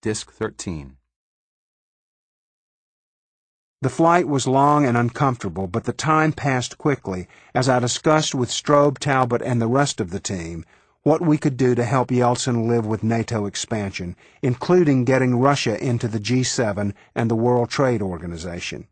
Disc 13. The flight was long and uncomfortable, but the time passed quickly as I discussed with Strobe, Talbot, and the rest of the team what we could do to help Yeltsin live with NATO expansion, including getting Russia into the G7 and the World Trade Organization.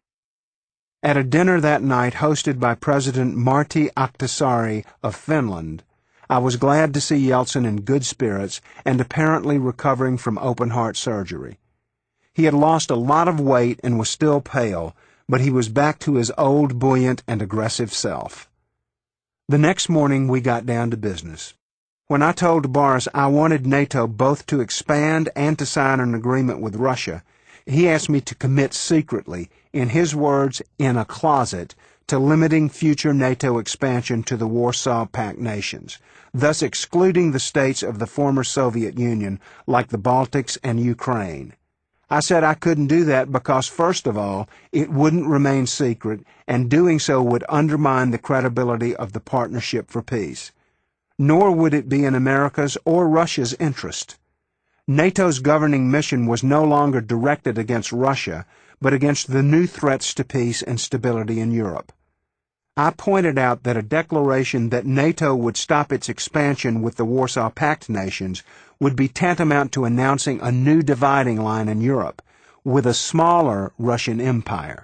At a dinner that night hosted by President Martti Ahtisaari of Finland, I was glad to see Yeltsin in good spirits and apparently recovering from open-heart surgery. He had lost a lot of weight and was still pale, but he was back to his old buoyant and aggressive self. The next morning we got down to business. When I told Boris I wanted NATO both to expand and to sign an agreement with Russia, he asked me to commit secretly, in his words, in a closet, to limiting future NATO expansion to the Warsaw Pact nations, thus excluding the states of the former Soviet Union like the Baltics and Ukraine. I said I couldn't do that because, first of all, it wouldn't remain secret, and doing so would undermine the credibility of the Partnership for Peace. Nor would it be in America's or Russia's interest. NATO's governing mission was no longer directed against Russia, but against the new threats to peace and stability in Europe. I pointed out that a declaration that NATO would stop its expansion with the Warsaw Pact nations would be tantamount to announcing a new dividing line in Europe, with a smaller Russian empire.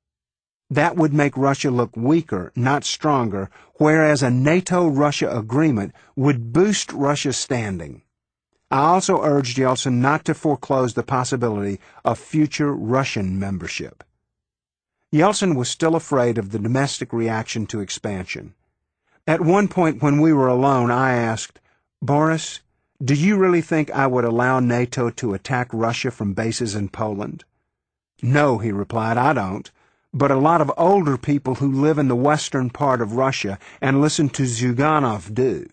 That would make Russia look weaker, not stronger, whereas a NATO-Russia agreement would boost Russia's standing. I also urged Yeltsin not to foreclose the possibility of future Russian membership. Yeltsin was still afraid of the domestic reaction to expansion. At one point when we were alone, I asked, "Boris, do you really think I would allow NATO to attack Russia from bases in Poland?" "No," he replied, "I don't. But a lot of older people who live in the western part of Russia and listen to Zyuganov do."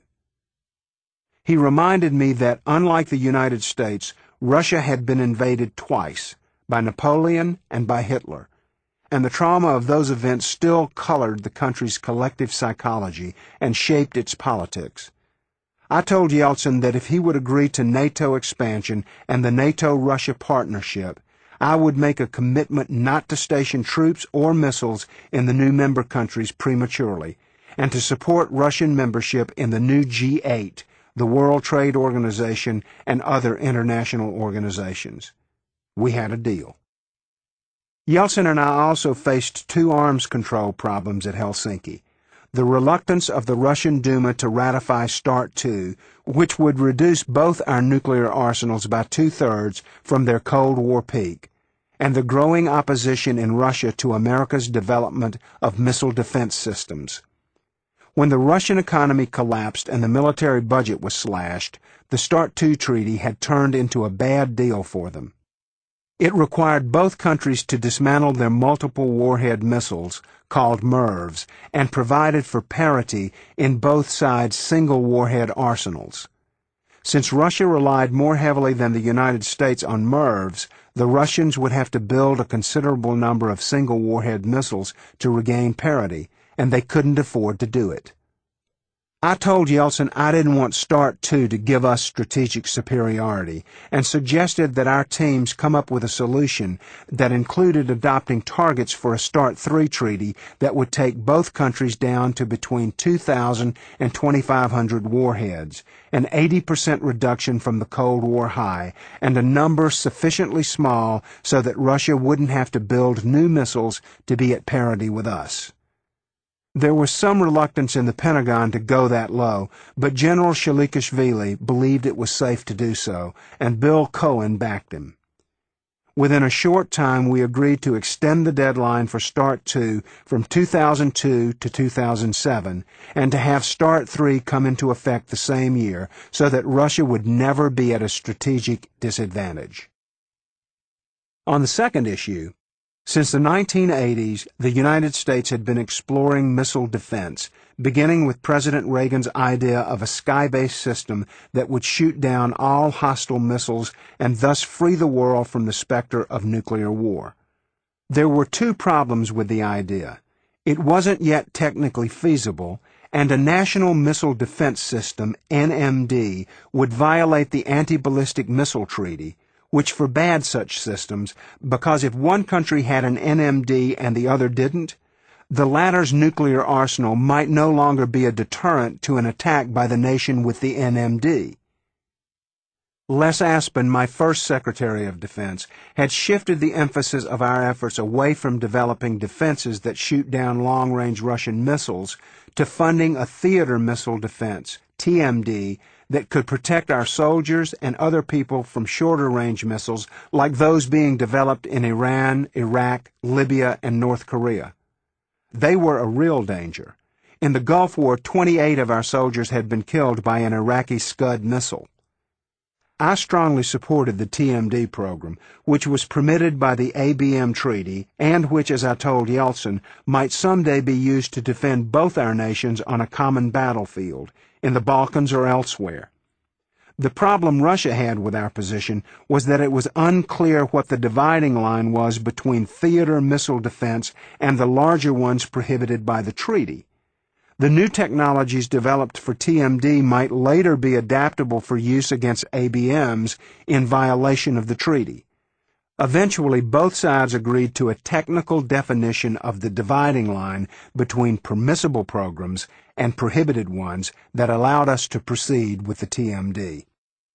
He reminded me that, unlike the United States, Russia had been invaded twice, by Napoleon and by Hitler, and the trauma of those events still colored the country's collective psychology and shaped its politics. I told Yeltsin that if he would agree to NATO expansion and the NATO-Russia partnership, I would make a commitment not to station troops or missiles in the new member countries prematurely, and to support Russian membership in the new G8, the World Trade Organization, and other international organizations. We had a deal. Yeltsin and I also faced two arms control problems at Helsinki. The reluctance of the Russian Duma to ratify START II, which would reduce both our nuclear arsenals by 2/3 from their Cold War peak, and the growing opposition in Russia to America's development of missile defense systems. When the Russian economy collapsed and the military budget was slashed, the START II treaty had turned into a bad deal for them. It required both countries to dismantle their multiple warhead missiles, called MIRVs, and provided for parity in both sides' single warhead arsenals. Since Russia relied more heavily than the United States on MIRVs, the Russians would have to build a considerable number of single warhead missiles to regain parity, and they couldn't afford to do it. I told Yeltsin I didn't want START II to give us strategic superiority, and suggested that our teams come up with a solution that included adopting targets for a START III treaty that would take both countries down to between 2,000 and 2,500 warheads, an 80% reduction from the Cold War high, and a number sufficiently small so that Russia wouldn't have to build new missiles to be at parity with us. There was some reluctance in the Pentagon to go that low, but General Shalikashvili believed it was safe to do so, and Bill Cohen backed him. Within a short time, we agreed to extend the deadline for START II from 2002 to 2007, and to have START III come into effect the same year, so that Russia would never be at a strategic disadvantage. On the second issue, since the 1980s, the United States had been exploring missile defense, beginning with President Reagan's idea of a sky-based system that would shoot down all hostile missiles and thus free the world from the specter of nuclear war. There were two problems with the idea. It wasn't yet technically feasible, and a National Missile Defense System, NMD, would violate the Anti-Ballistic Missile Treaty, which forbade such systems because if one country had an NMD and the other didn't, the latter's nuclear arsenal might no longer be a deterrent to an attack by the nation with the NMD. Les Aspin, my first Secretary of Defense, had shifted the emphasis of our efforts away from developing defenses that shoot down long-range Russian missiles to funding a theater missile defense, TMD, that could protect our soldiers and other people from shorter-range missiles like those being developed in Iran, Iraq, Libya, and North Korea. They were a real danger. In the Gulf War, 28 of our soldiers had been killed by an Iraqi Scud missile. I strongly supported the TMD program, which was permitted by the ABM Treaty and which, as I told Yeltsin, might someday be used to defend both our nations on a common battlefield, in the Balkans or elsewhere. The problem Russia had with our position was that it was unclear what the dividing line was between theater missile defense and the larger ones prohibited by the treaty. The new technologies developed for TMD might later be adaptable for use against ABMs in violation of the treaty. Eventually, both sides agreed to a technical definition of the dividing line between permissible programs and prohibited ones that allowed us to proceed with the TMD.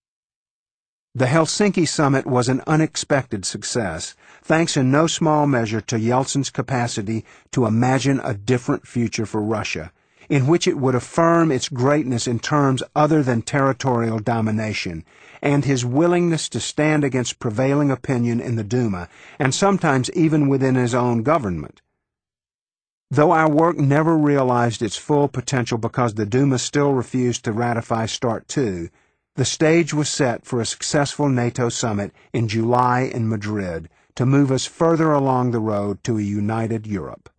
The Helsinki summit was an unexpected success, thanks in no small measure to Yeltsin's capacity to imagine a different future for Russia, in which it would affirm its greatness in terms other than territorial domination, and his willingness to stand against prevailing opinion in the Duma, and sometimes even within his own government. Though our work never realized its full potential because the Duma still refused to ratify START II, the stage was set for a successful NATO summit in July in Madrid to move us further along the road to a united Europe.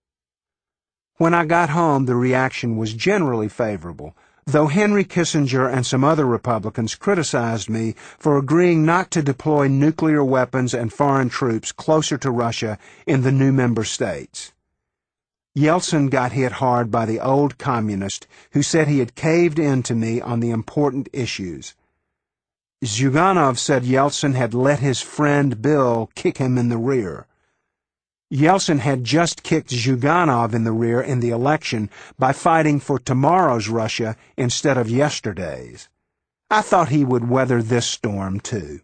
When I got home, the reaction was generally favorable, though Henry Kissinger and some other Republicans criticized me for agreeing not to deploy nuclear weapons and foreign troops closer to Russia in the new member states. Yeltsin got hit hard by the old communist who said he had caved in to me on the important issues. Zyuganov said Yeltsin had let his friend Bill kick him in the rear. Yeltsin had just kicked Zyuganov in the rear in the election by fighting for tomorrow's Russia instead of yesterday's. I thought he would weather this storm, too.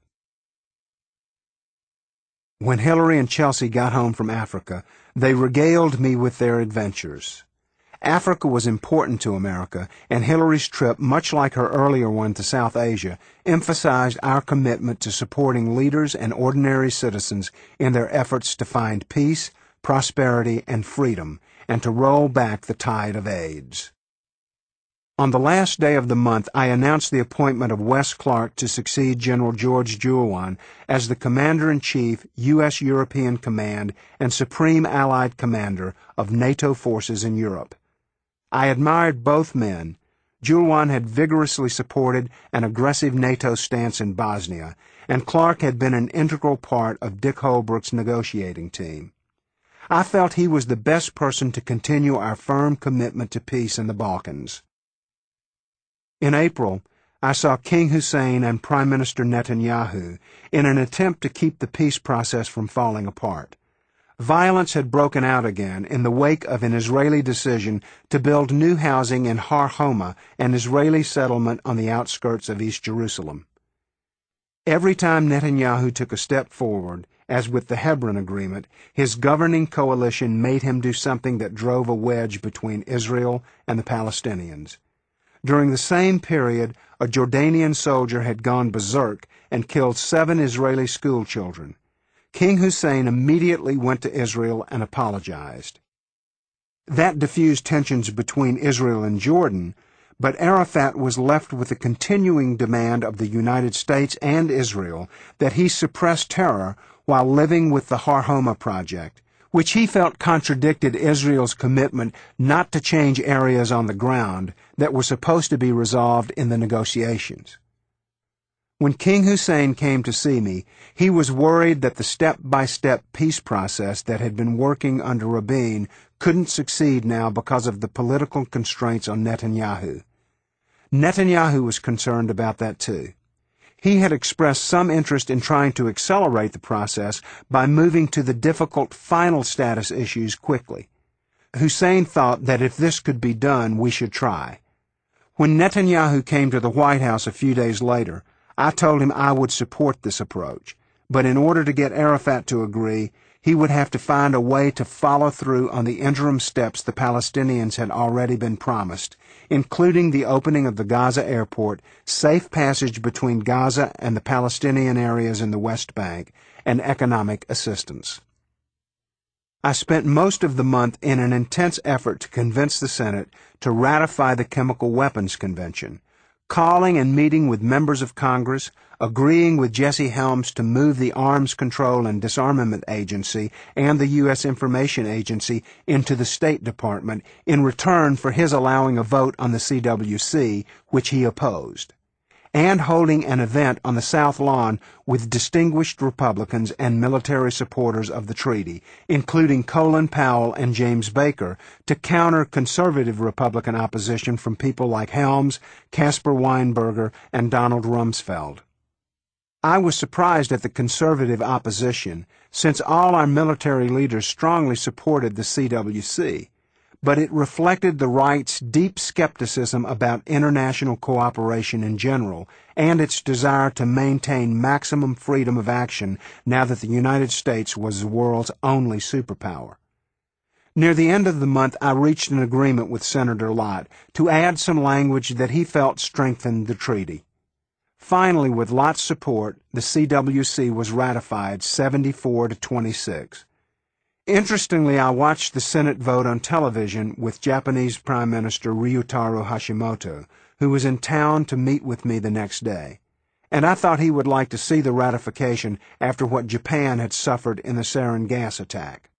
When Hillary and Chelsea got home from Africa, they regaled me with their adventures. Africa was important to America, and Hillary's trip, much like her earlier one to South Asia, emphasized our commitment to supporting leaders and ordinary citizens in their efforts to find peace, prosperity, and freedom, and to roll back the tide of AIDS. On the last day of the month, I announced the appointment of Wes Clark to succeed General George Joulwan as the Commander-in-Chief, U.S. European Command, and Supreme Allied Commander of NATO forces in Europe. I admired both men. Joulwan had vigorously supported an aggressive NATO stance in Bosnia, and Clark had been an integral part of Dick Holbrooke's negotiating team. I felt he was the best person to continue our firm commitment to peace in the Balkans. In April, I saw King Hussein and Prime Minister Netanyahu in an attempt to keep the peace process from falling apart. Violence had broken out again in the wake of an Israeli decision to build new housing in Har Homa, an Israeli settlement on the outskirts of East Jerusalem. Every time Netanyahu took a step forward, as with the Hebron Agreement, his governing coalition made him do something that drove a wedge between Israel and the Palestinians. During the same period, a Jordanian soldier had gone berserk and killed 7 Israeli schoolchildren. King Hussein immediately went to Israel and apologized. That diffused tensions between Israel and Jordan, but Arafat was left with the continuing demand of the United States and Israel that he suppress terror while living with the Har Homa project, which he felt contradicted Israel's commitment not to change areas on the ground that were supposed to be resolved in the negotiations. When King Hussein came to see me, he was worried that the step-by-step peace process that had been working under Rabin couldn't succeed now because of the political constraints on Netanyahu. Netanyahu was concerned about that too. He had expressed some interest in trying to accelerate the process by moving to the difficult final status issues quickly. Hussein thought that if this could be done, we should try. When Netanyahu came to the White House a few days later, I told him I would support this approach, but in order to get Arafat to agree, he would have to find a way to follow through on the interim steps the Palestinians had already been promised, including the opening of the Gaza airport, safe passage between Gaza and the Palestinian areas in the West Bank, and economic assistance. I spent most of the month in an intense effort to convince the Senate to ratify the Chemical Weapons Convention, calling and meeting with members of Congress, agreeing with Jesse Helms to move the Arms Control and Disarmament Agency and the U.S. Information Agency into the State Department in return for his allowing a vote on the CWC, which he opposed, and holding an event on the South Lawn with distinguished Republicans and military supporters of the treaty, including Colin Powell and James Baker, to counter conservative Republican opposition from people like Helms, Caspar Weinberger, and Donald Rumsfeld. I was surprised at the conservative opposition, since all our military leaders strongly supported the CWC, but it reflected the right's deep skepticism about international cooperation in general and its desire to maintain maximum freedom of action now that the United States was the world's only superpower. Near the end of the month, I reached an agreement with Senator Lott to add some language that he felt strengthened the treaty. Finally, with Lott's support, the CWC was ratified 74-26. Interestingly, I watched the Senate vote on television with Japanese Prime Minister Ryutaro Hashimoto, who was in town to meet with me the next day, and I thought he would like to see the ratification after what Japan had suffered in the sarin gas attack.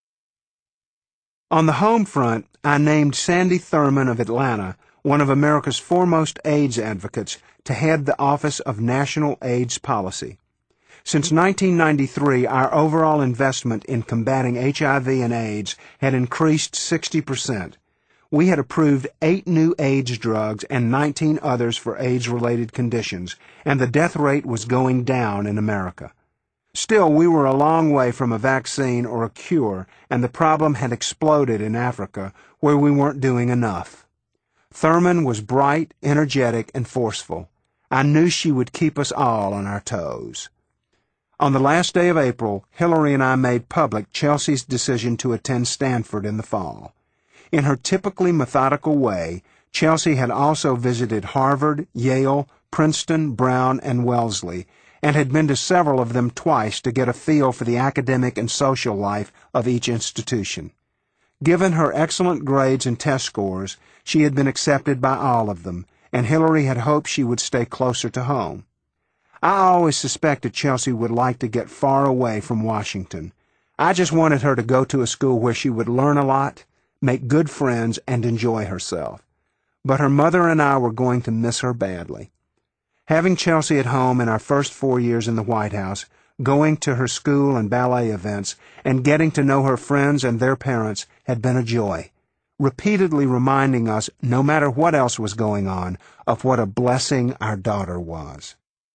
On the home front, I named Sandy Thurman of Atlanta, one of America's foremost AIDS advocates, to head the Office of National AIDS Policy. Since 1993, our overall investment in combating HIV and AIDS had increased 60%. We had approved 8 new AIDS drugs and 19 others for AIDS-related conditions, and the death rate was going down in America. Still, we were a long way from a vaccine or a cure, and the problem had exploded in Africa, where we weren't doing enough. Thurman was bright, energetic, and forceful. I knew she would keep us all on our toes. On the last day of April, Hillary and I made public Chelsea's decision to attend Stanford in the fall. In her typically methodical way, Chelsea had also visited Harvard, Yale, Princeton, Brown, and Wellesley, and had been to several of them twice to get a feel for the academic and social life of each institution. Given her excellent grades and test scores, she had been accepted by all of them, and Hillary had hoped she would stay closer to home. I always suspected Chelsea would like to get far away from Washington. I just wanted her to go to a school where she would learn a lot, make good friends, and enjoy herself. But her mother and I were going to miss her badly. Having Chelsea at home in our first 4 years in the White House, going to her school and ballet events, and getting to know her friends and their parents had been a joy, repeatedly reminding us, no matter what else was going on, of what a blessing our daughter was.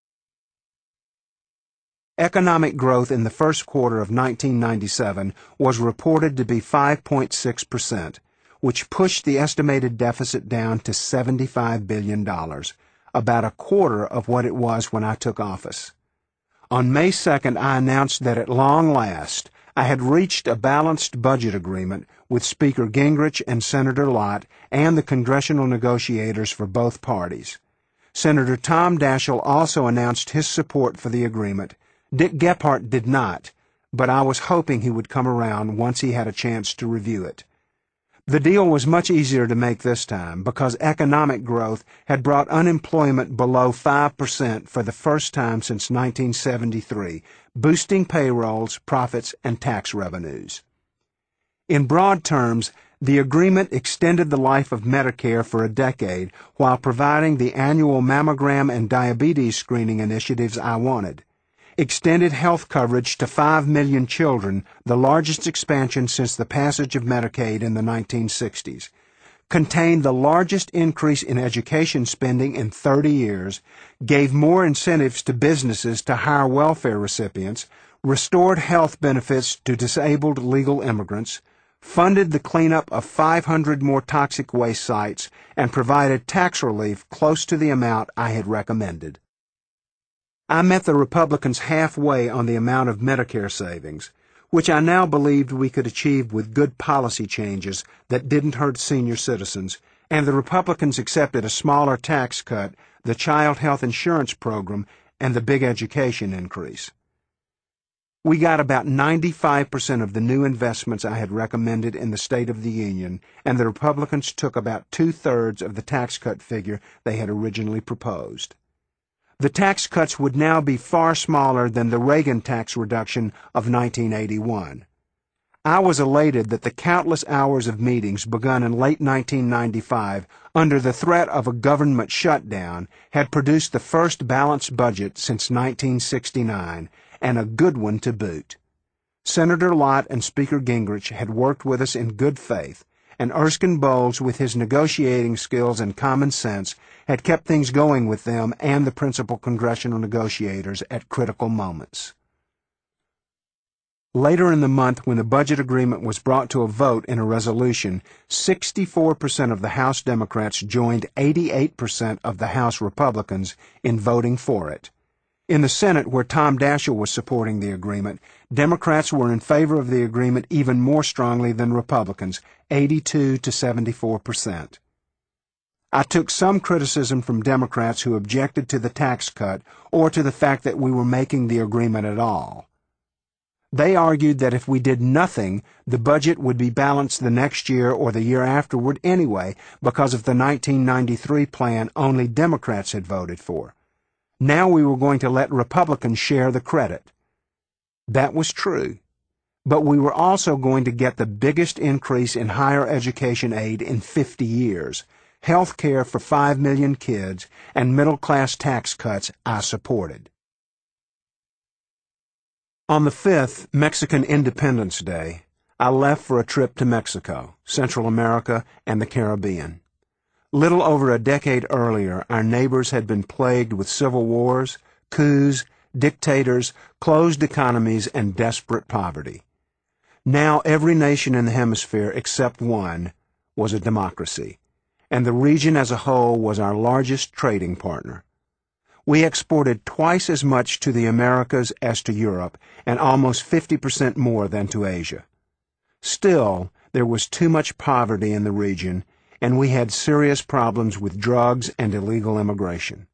Economic growth in the first quarter of 1997 was reported to be 5.6%, which pushed the estimated deficit down to $75 billion, about a quarter of what it was when I took office. On May 2nd, I announced that at long last, I had reached a balanced budget agreement with Speaker Gingrich and Senator Lott and the congressional negotiators for both parties. Senator Tom Daschle also announced his support for the agreement. Dick Gephardt did not, but I was hoping he would come around once he had a chance to review it. The deal was much easier to make this time because economic growth had brought unemployment below 5% for the first time since 1973, boosting payrolls, profits, and tax revenues. In broad terms, the agreement extended the life of Medicare for a decade while providing the annual mammogram and diabetes screening initiatives I wanted. Extended health coverage to 5 million children, the largest expansion since the passage of Medicaid in the 1960s. contained the largest increase in education spending in 30 years, gave more incentives to businesses to hire welfare recipients, restored health benefits to disabled legal immigrants, funded the cleanup of 500 more toxic waste sites, and provided tax relief close to the amount I had recommended. I met the Republicans halfway on the amount of Medicare savings, which I now believed we could achieve with good policy changes that didn't hurt senior citizens, and the Republicans accepted a smaller tax cut, the child health insurance program, and the big education increase. We got about 95% of the new investments I had recommended in the State of the Union, and the Republicans took about 2/3 of the tax cut figure they had originally proposed. The tax cuts would now be far smaller than the Reagan tax reduction of 1981. I was elated that the countless hours of meetings begun in late 1995 under the threat of a government shutdown had produced the first balanced budget since 1969, and a good one to boot. Senator Lott and Speaker Gingrich had worked with us in good faith, and Erskine Bowles, with his negotiating skills and common sense, had kept things going with them and the principal congressional negotiators at critical moments. Later in the month, when the budget agreement was brought to a vote in a resolution, 64% of the House Democrats joined 88% of the House Republicans in voting for it. In the Senate, where Tom Daschle was supporting the agreement, Democrats were in favor of the agreement even more strongly than Republicans, 82 to 74%. I took some criticism from Democrats who objected to the tax cut or to the fact that we were making the agreement at all. They argued that if we did nothing, the budget would be balanced the next year or the year afterward anyway because of the 1993 plan only Democrats had voted for. Now we were going to let Republicans share the credit. That was true. But we were also going to get the biggest increase in higher education aid in 50 years, health care for 5 million kids, and middle-class tax cuts I supported. On the 5th, Mexican Independence Day, I left for a trip to Mexico, Central America, and the Caribbean. Little over a decade earlier, our neighbors had been plagued with civil wars, coups, dictators, closed economies, and desperate poverty. Now every nation in the hemisphere except one was a democracy, and the region as a whole was our largest trading partner. We exported twice as much to the Americas as to Europe, and almost 50% more than to Asia. Still, there was too much poverty in the region, and we had serious problems with drugs and illegal immigration.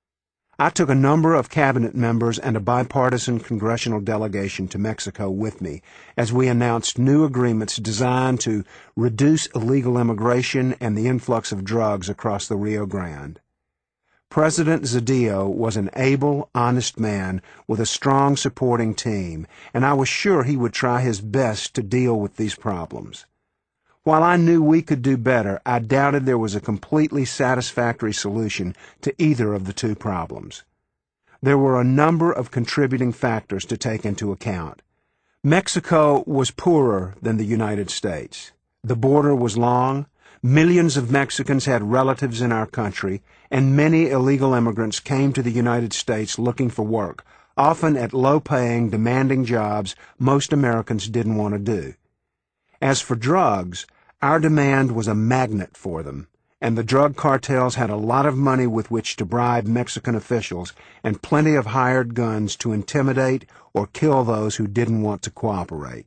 I took a number of cabinet members and a bipartisan congressional delegation to Mexico with me as we announced new agreements designed to reduce illegal immigration and the influx of drugs across the Rio Grande. President Zedillo was an able, honest man with a strong supporting team, and I was sure he would try his best to deal with these problems. While I knew we could do better, I doubted there was a completely satisfactory solution to either of the two problems. There were a number of contributing factors to take into account. Mexico was poorer than the United States. The border was long, millions of Mexicans had relatives in our country, and many illegal immigrants came to the United States looking for work, often at low-paying, demanding jobs most Americans didn't want to do. As for drugs, our demand was a magnet for them, and the drug cartels had a lot of money with which to bribe Mexican officials and plenty of hired guns to intimidate or kill those who didn't want to cooperate.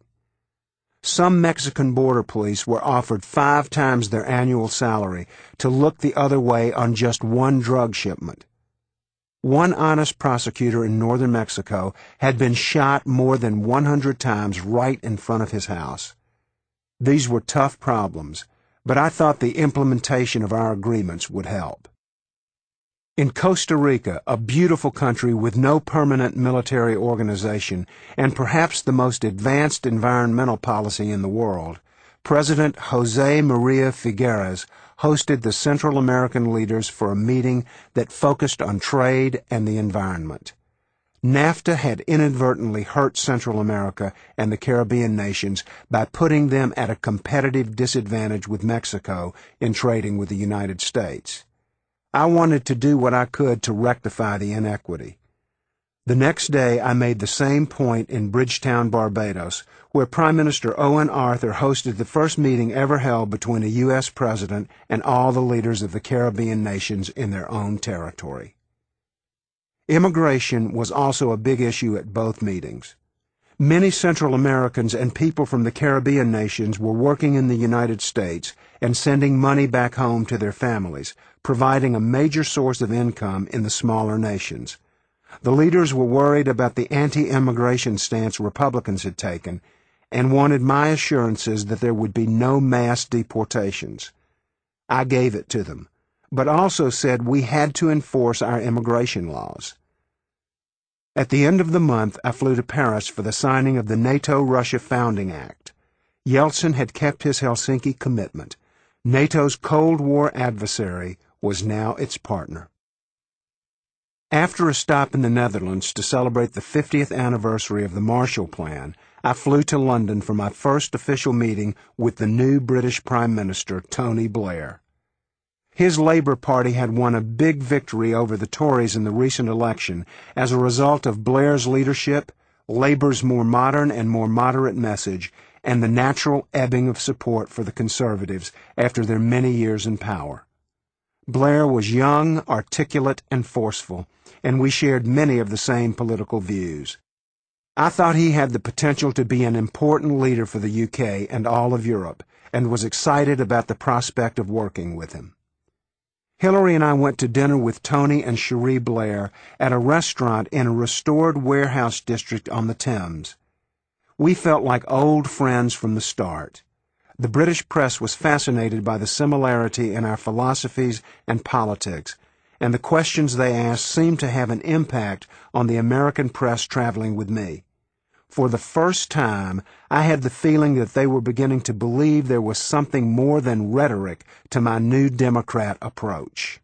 Some Mexican border police were offered 5 times their annual salary to look the other way on just one drug shipment. One honest prosecutor in northern Mexico had been shot more than 100 times right in front of his house. These were tough problems, but I thought the implementation of our agreements would help. In Costa Rica, a beautiful country with no permanent military organization and perhaps the most advanced environmental policy in the world, President José María Figueres hosted the Central American leaders for a meeting that focused on trade and the environment. NAFTA had inadvertently hurt Central America and the Caribbean nations by putting them at a competitive disadvantage with Mexico in trading with the United States. I wanted to do what I could to rectify the inequity. The next day, I made the same point in Bridgetown, Barbados, where Prime Minister Owen Arthur hosted the first meeting ever held between a U.S. president and all the leaders of the Caribbean nations in their own territory. Immigration was also a big issue at both meetings. Many Central Americans and people from the Caribbean nations were working in the United States and sending money back home to their families, providing a major source of income in the smaller nations. The leaders were worried about the anti-immigration stance Republicans had taken and wanted my assurances that there would be no mass deportations. I gave it to them, but also said we had to enforce our immigration laws. At the end of the month, I flew to Paris for the signing of the NATO-Russia Founding Act. Yeltsin had kept his Helsinki commitment. NATO's Cold War adversary was now its partner. After a stop in the Netherlands to celebrate the 50th anniversary of the Marshall Plan, I flew to London for my first official meeting with the new British Prime Minister, Tony Blair. His Labour Party had won a big victory over the Tories in the recent election as a result of Blair's leadership, Labour's more modern and more moderate message, and the natural ebbing of support for the Conservatives after their many years in power. Blair was young, articulate, and forceful, and we shared many of the same political views. I thought he had the potential to be an important leader for the UK and all of Europe, and was excited about the prospect of working with him. Hillary and I went to dinner with Tony and Cherie Blair at a restaurant in a restored warehouse district on the Thames. We felt like old friends from the start. The British press was fascinated by the similarity in our philosophies and politics, and the questions they asked seemed to have an impact on the American press traveling with me. For the first time, I had the feeling that they were beginning to believe there was something more than rhetoric to my New Democrat approach.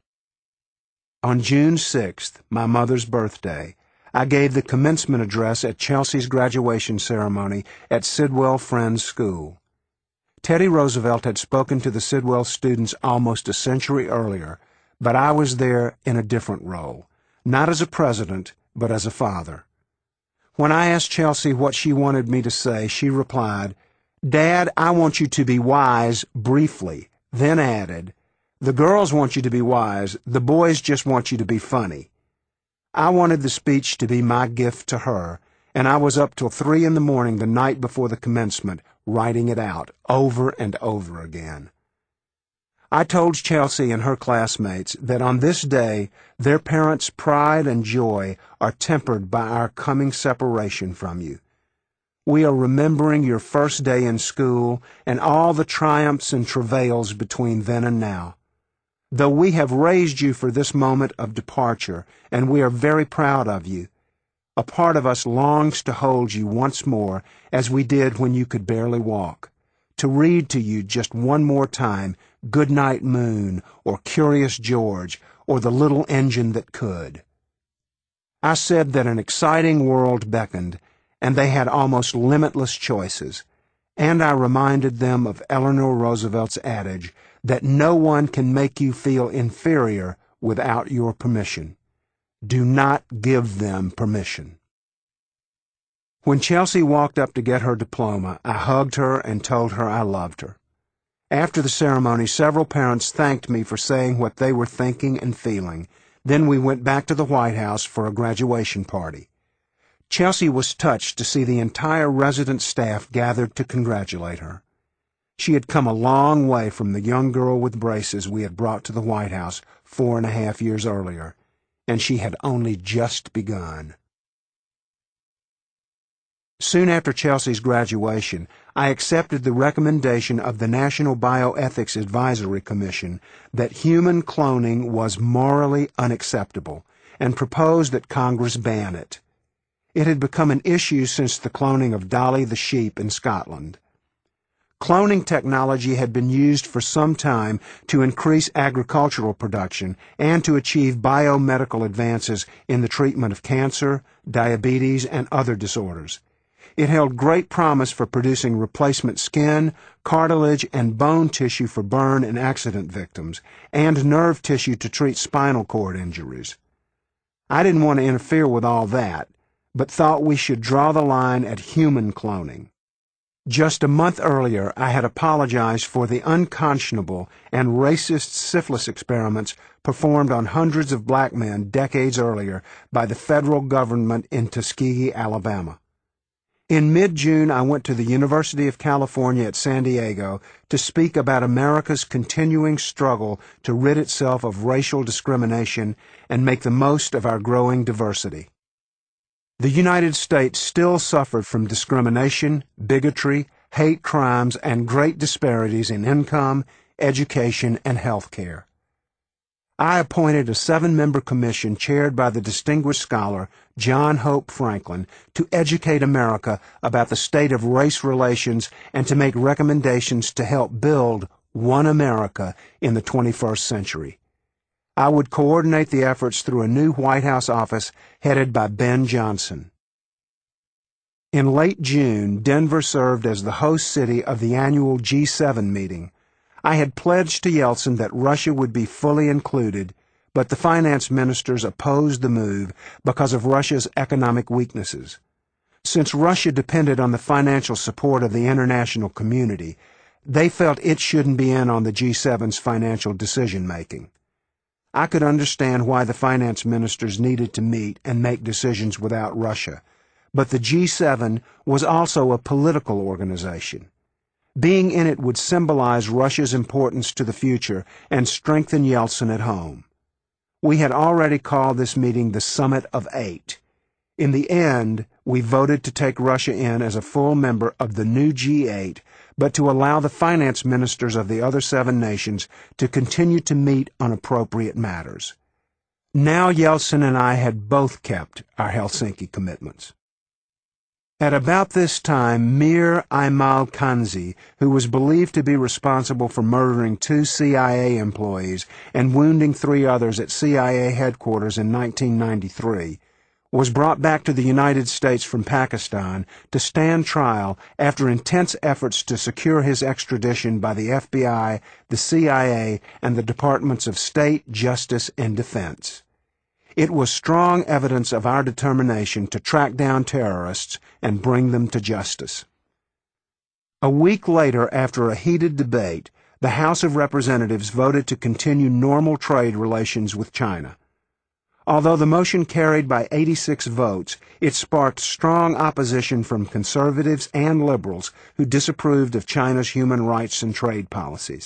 On June 6th, my mother's birthday, I gave the commencement address at Chelsea's graduation ceremony at Sidwell Friends School. Teddy Roosevelt had spoken to the Sidwell students almost a century earlier, but I was there in a different role, not as a president, but as a father. When I asked Chelsea what she wanted me to say, she replied, "Dad, I want you to be wise briefly," then added, "The girls want you to be wise, the boys just want you to be funny." I wanted the speech to be my gift to her, and I was up till 3 in the morning the night before the commencement, writing it out over and over again. I told Chelsea and her classmates that on this day their parents' pride and joy are tempered by our coming separation from you. We are remembering your first day in school and all the triumphs and travails between then and now. Though we have raised you for this moment of departure, and we are very proud of you, a part of us longs to hold you once more as we did when you could barely walk, to read to you just one more time Good Night Moon, or Curious George, or The Little Engine That Could. I said that an exciting world beckoned, and they had almost limitless choices, and I reminded them of Eleanor Roosevelt's adage that no one can make you feel inferior without your permission. Do not give them permission. When Chelsea walked up to get her diploma, I hugged her and told her I loved her. After the ceremony, several parents thanked me for saying what they were thinking and feeling. Then we went back to the White House for a graduation party. Chelsea was touched to see the entire resident staff gathered to congratulate her. She had come a long way from the young girl with braces we had brought to the White House 4.5 years earlier, and she had only just begun. Soon after Chelsea's graduation, I accepted the recommendation of the National Bioethics Advisory Commission that human cloning was morally unacceptable and proposed that Congress ban it. It had become an issue since the cloning of Dolly the sheep in Scotland. Cloning technology had been used for some time to increase agricultural production and to achieve biomedical advances in the treatment of cancer, diabetes, and other disorders. It held great promise for producing replacement skin, cartilage, and bone tissue for burn and accident victims, and nerve tissue to treat spinal cord injuries. I didn't want to interfere with all that, but thought we should draw the line at human cloning. Just a month earlier, I had apologized for the unconscionable and racist syphilis experiments performed on hundreds of black men decades earlier by the federal government in Tuskegee, Alabama. In mid-June, I went to the University of California at San Diego to speak about America's continuing struggle to rid itself of racial discrimination and make the most of our growing diversity. The United States still suffered from discrimination, bigotry, hate crimes, and great disparities in income, education, and health care. I appointed a 7-member commission chaired by the distinguished scholar John Hope Franklin to educate America about the state of race relations and to make recommendations to help build one America in the 21st century. I would coordinate the efforts through a new White House office headed by Ben Johnson. In late June, Denver served as the host city of the annual G7 meeting. I had pledged to Yeltsin that Russia would be fully included, but the finance ministers opposed the move because of Russia's economic weaknesses. Since Russia depended on the financial support of the international community, they felt it shouldn't be in on the G7's financial decision-making. I could understand why the finance ministers needed to meet and make decisions without Russia, but the G7 was also a political organization. Being in it would symbolize Russia's importance to the future and strengthen Yeltsin at home. We had already called this meeting the Summit of Eight. In the end, we voted to take Russia in as a full member of the new G8, but to allow the finance ministers of the other 7 nations to continue to meet on appropriate matters. Now Yeltsin and I had both kept our Helsinki commitments. At about this time, Mir Aimal Kanzi, who was believed to be responsible for murdering 2 CIA employees and wounding 3 others at CIA headquarters in 1993, was brought back to the United States from Pakistan to stand trial after intense efforts to secure his extradition by the FBI, the CIA, and the Departments of State, Justice, and Defense. It was strong evidence of our determination to track down terrorists and bring them to justice. A week later, after a heated debate, the House of Representatives voted to continue normal trade relations with China. Although the motion carried by 86 votes, it sparked strong opposition from conservatives and liberals who disapproved of China's human rights and trade policies.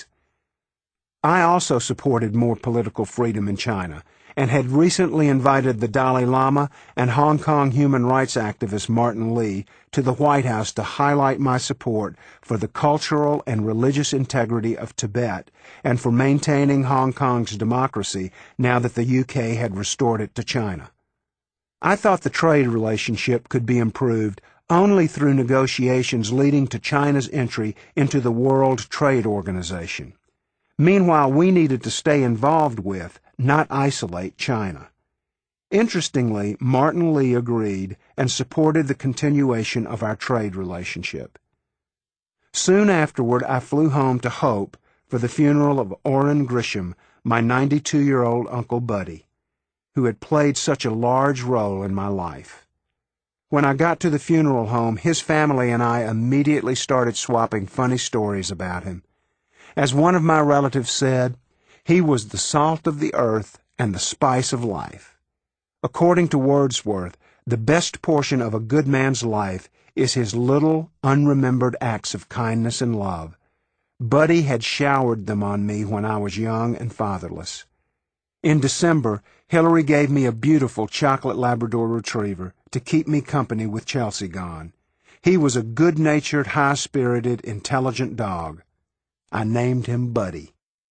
I also supported more political freedom in China, and had recently invited the Dalai Lama and Hong Kong human rights activist Martin Lee to the White House to highlight my support for the cultural and religious integrity of Tibet and for maintaining Hong Kong's democracy now that the UK had restored it to China. I thought the trade relationship could be improved only through negotiations leading to China's entry into the World Trade Organization. Meanwhile, we needed to stay involved with, not isolate, China. Interestingly, Martin Lee agreed and supported the continuation of our trade relationship. Soon afterward, I flew home to Hope for the funeral of Orrin Grisham, my 92-year-old Uncle Buddy, who had played such a large role in my life. When I got to the funeral home, his family and I immediately started swapping funny stories about him. As one of my relatives said, he was the salt of the earth and the spice of life. According to Wordsworth, the best portion of a good man's life is his little, unremembered acts of kindness and love. Buddy had showered them on me when I was young and fatherless. In December, Hillary gave me a beautiful chocolate Labrador retriever to keep me company with Chelsea gone. He was a good-natured, high-spirited, intelligent dog. I named him Buddy.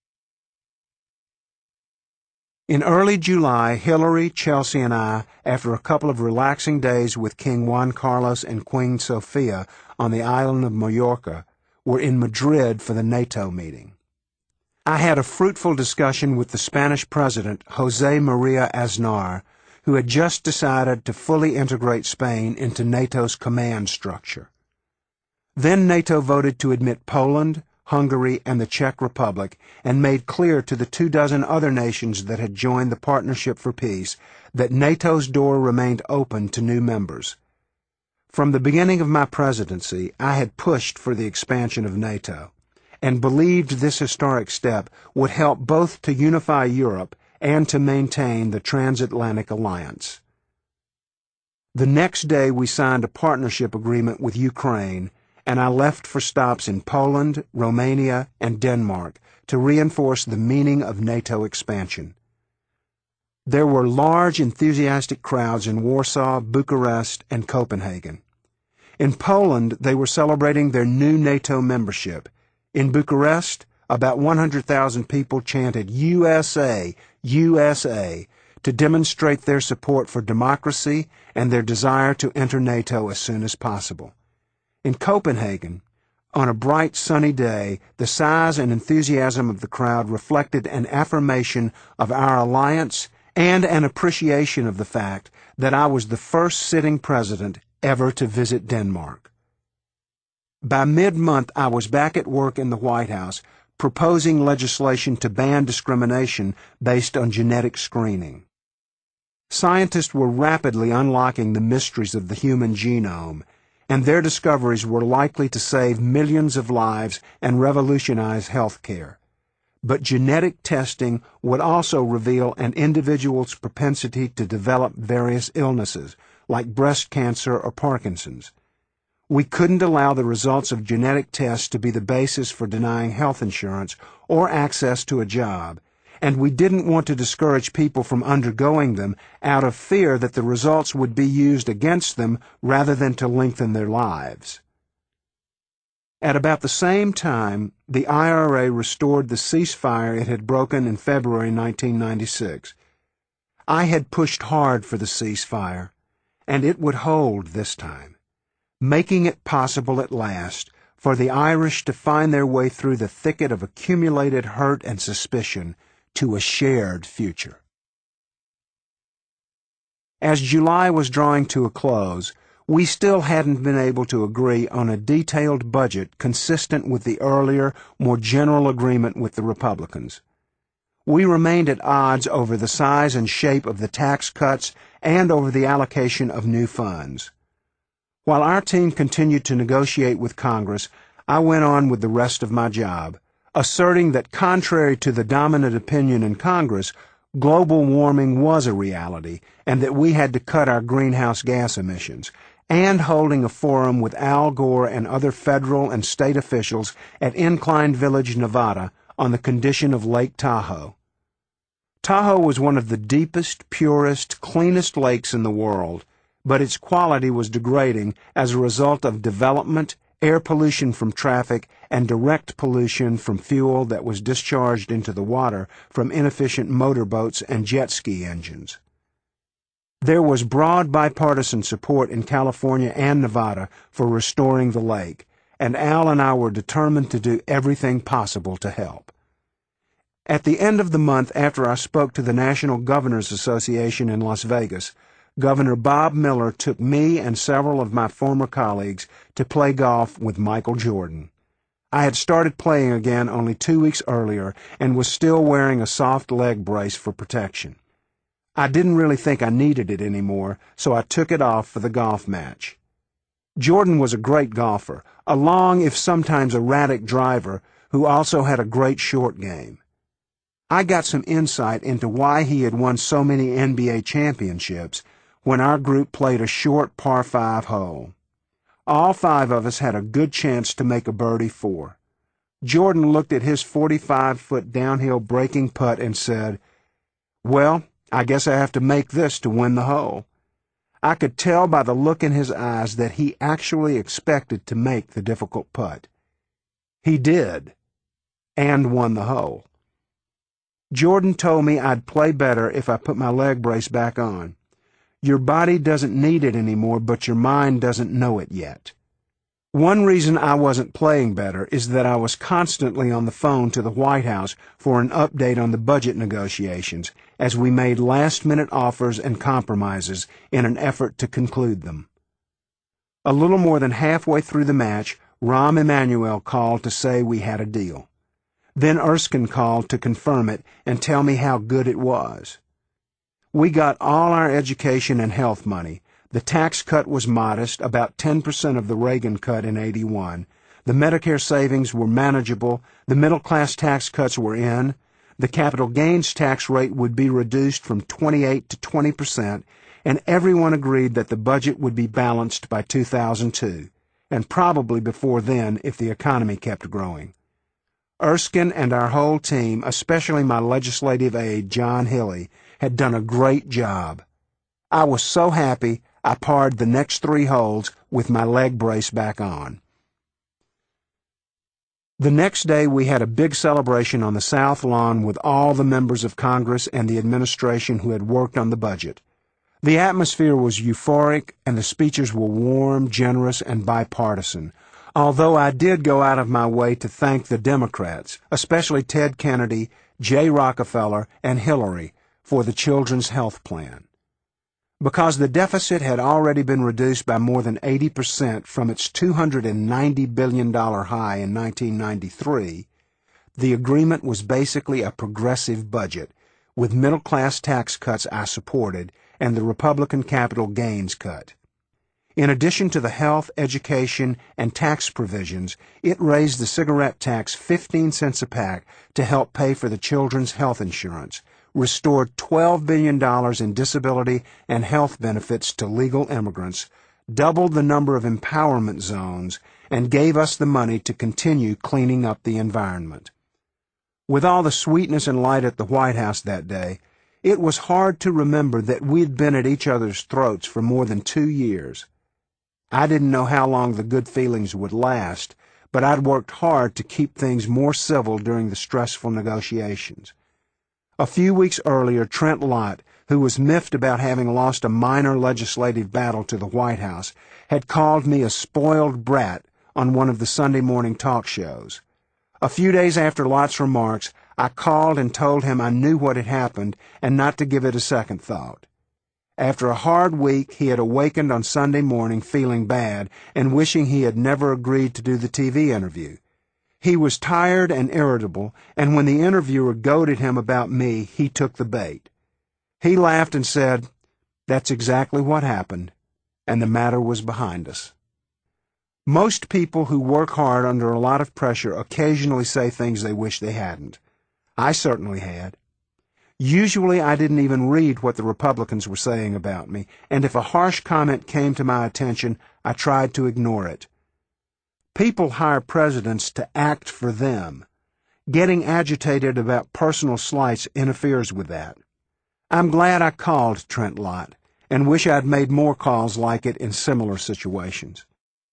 In early July, Hillary, Chelsea, and I, after a couple of relaxing days with King Juan Carlos and Queen Sofia on the island of Mallorca, were in Madrid for the NATO meeting. I had a fruitful discussion with the Spanish President, José María Aznar, who had just decided to fully integrate Spain into NATO's command structure. Then NATO voted to admit Poland, Hungary, and the Czech Republic, and made clear to the 24 other nations that had joined the Partnership for Peace that NATO's door remained open to new members. From the beginning of my presidency, I had pushed for the expansion of NATO, and believed this historic step would help both to unify Europe and to maintain the transatlantic alliance. The next day we signed a partnership agreement with Ukraine, and I left for stops in Poland, Romania, and Denmark to reinforce the meaning of NATO expansion. There were large, enthusiastic crowds in Warsaw, Bucharest, and Copenhagen. In Poland, they were celebrating their new NATO membership. In Bucharest, about 100,000 people chanted USA, USA, to demonstrate their support for democracy and their desire to enter NATO as soon as possible. In Copenhagen, on a bright sunny day, the size and enthusiasm of the crowd reflected an affirmation of our alliance and an appreciation of the fact that I was the first sitting president ever to visit Denmark. By mid-month, I was back at work in the White House, proposing legislation to ban discrimination based on genetic screening. Scientists were rapidly unlocking the mysteries of the human genome, and their discoveries were likely to save millions of lives and revolutionize health care. But genetic testing would also reveal an individual's propensity to develop various illnesses, like breast cancer or Parkinson's. We couldn't allow the results of genetic tests to be the basis for denying health insurance or access to a job, and we didn't want to discourage people from undergoing them out of fear that the results would be used against them rather than to lengthen their lives. At about the same time, the IRA restored the ceasefire it had broken in February 1996. I had pushed hard for the ceasefire, and it would hold this time, making it possible at last for the Irish to find their way through the thicket of accumulated hurt and suspicion to a shared future. As July was drawing to a close, we still hadn't been able to agree on a detailed budget consistent with the earlier, more general agreement with the Republicans. We remained at odds over the size and shape of the tax cuts and over the allocation of new funds. While our team continued to negotiate with Congress, I went on with the rest of my job, asserting that contrary to the dominant opinion in Congress, global warming was a reality and that we had to cut our greenhouse gas emissions, and holding a forum with Al Gore and other federal and state officials at Incline Village, Nevada, on the condition of Lake Tahoe. Tahoe was one of the deepest, purest, cleanest lakes in the world, but its quality was degrading as a result of development, air pollution from traffic, and direct pollution from fuel that was discharged into the water from inefficient motorboats and jet ski engines. There was broad bipartisan support in California and Nevada for restoring the lake, and Al and I were determined to do everything possible to help. At the end of the month after I spoke to the National Governors Association in Las Vegas, Governor Bob Miller took me and several of my former colleagues to play golf with Michael Jordan. I had started playing again only 2 weeks earlier and was still wearing a soft leg brace for protection. I didn't really think I needed it anymore, so I took it off for the golf match. Jordan was a great golfer, a long, if sometimes erratic driver, who also had a great short game. I got some insight into why he had won so many NBA championships when our group played a short par 5 hole. All 5 of us had a good chance to make a birdie 4. Jordan looked at his 45-foot downhill breaking putt and said, "Well, I guess I have to make this to win the hole." I could tell by the look in his eyes that he actually expected to make the difficult putt. He did, and won the hole. Jordan told me I'd play better if I put my leg brace back on. Your body doesn't need it anymore, but your mind doesn't know it yet. One reason I wasn't playing better is that I was constantly on the phone to the White House for an update on the budget negotiations as we made last-minute offers and compromises in an effort to conclude them. A little more than halfway through the match, Rahm Emanuel called to say we had a deal. Then Erskine called to confirm it and tell me how good it was. We got all our education and health money. The tax cut was modest, about 10% of the Reagan cut in '81. The Medicare savings were manageable. The middle-class tax cuts were in. The capital gains tax rate would be reduced from 28 to 20%, and everyone agreed that the budget would be balanced by 2002, and probably before then if the economy kept growing. Erskine and our whole team, especially my legislative aide, John Hilley, had done a great job. I was so happy I parred the next 3 holes with my leg brace back on. The next day we had a big celebration on the South Lawn with all the members of Congress and the administration who had worked on the budget. The atmosphere was euphoric and the speeches were warm, generous, and bipartisan, although I did go out of my way to thank the Democrats, especially Ted Kennedy, Jay Rockefeller, and Hillary, for the Children's Health Plan. Because the deficit had already been reduced by more than 80% from its $290 billion high in 1993, the agreement was basically a progressive budget, with middle-class tax cuts I supported and the Republican capital gains cut. In addition to the health, education, and tax provisions, it raised the cigarette tax 15 cents a pack to help pay for the children's health insurance, restored $12 billion in disability and health benefits to legal immigrants, doubled the number of empowerment zones, and gave us the money to continue cleaning up the environment. With all the sweetness and light at the White House that day, it was hard to remember that we'd been at each other's throats for more than 2 years. I didn't know how long the good feelings would last, but I'd worked hard to keep things more civil during the stressful negotiations. A few weeks earlier, Trent Lott, who was miffed about having lost a minor legislative battle to the White House, had called me a spoiled brat on one of the Sunday morning talk shows. A few days after Lott's remarks, I called and told him I knew what had happened and not to give it a second thought. After a hard week, he had awakened on Sunday morning feeling bad and wishing he had never agreed to do the TV interview. He was tired and irritable, and when the interviewer goaded him about me, he took the bait. He laughed and said, "That's exactly what happened," and the matter was behind us. Most people who work hard under a lot of pressure occasionally say things they wish they hadn't. I certainly had. Usually I didn't even read what the Republicans were saying about me, and if a harsh comment came to my attention, I tried to ignore it. People hire presidents to act for them. Getting agitated about personal slights interferes with that. I'm glad I called Trent Lott, and wish I'd made more calls like it in similar situations.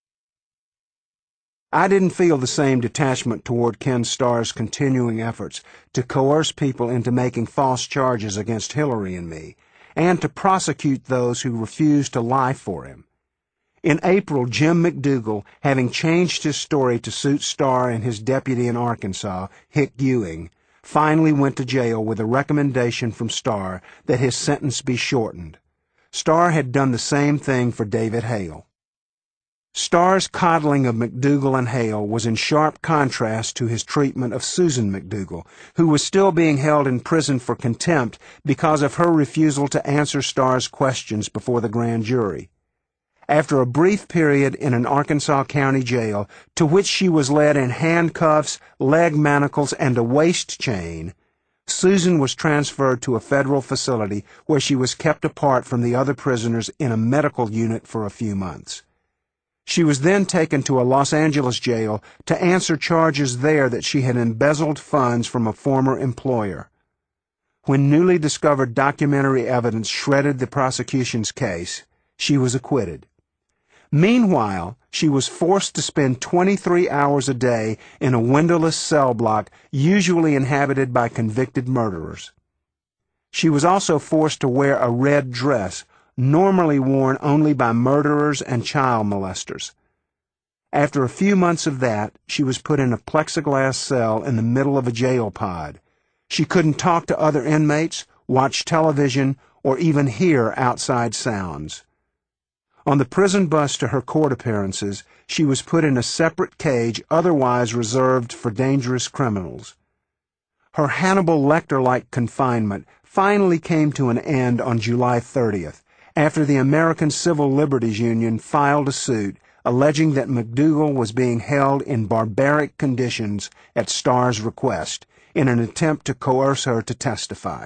I didn't feel the same detachment toward Ken Starr's continuing efforts to coerce people into making false charges against Hillary and me, and to prosecute those who refused to lie for him. In April, Jim McDougal, having changed his story to suit Starr and his deputy in Arkansas, Hick Ewing, finally went to jail with a recommendation from Starr that his sentence be shortened. Starr had done the same thing for David Hale. Starr's coddling of McDougal and Hale was in sharp contrast to his treatment of Susan McDougal, who was still being held in prison for contempt because of her refusal to answer Starr's questions before the grand jury. After a brief period in an Arkansas County jail, to which she was led in handcuffs, leg manacles, and a waist chain, Susan was transferred to a federal facility where she was kept apart from the other prisoners in a medical unit for a few months. She was then taken to a Los Angeles jail to answer charges there that she had embezzled funds from a former employer. When newly discovered documentary evidence shredded the prosecution's case, she was acquitted. Meanwhile, she was forced to spend 23 hours a day in a windowless cell block usually inhabited by convicted murderers. She was also forced to wear a red dress, normally worn only by murderers and child molesters. After a few months of that, she was put in a plexiglass cell in the middle of a jail pod. She couldn't talk to other inmates, watch television, or even hear outside sounds. On the prison bus to her court appearances, she was put in a separate cage otherwise reserved for dangerous criminals. Her Hannibal Lecter-like confinement finally came to an end on July 30th, after the American Civil Liberties Union filed a suit alleging that McDougal was being held in barbaric conditions at Starr's request in an attempt to coerce her to testify.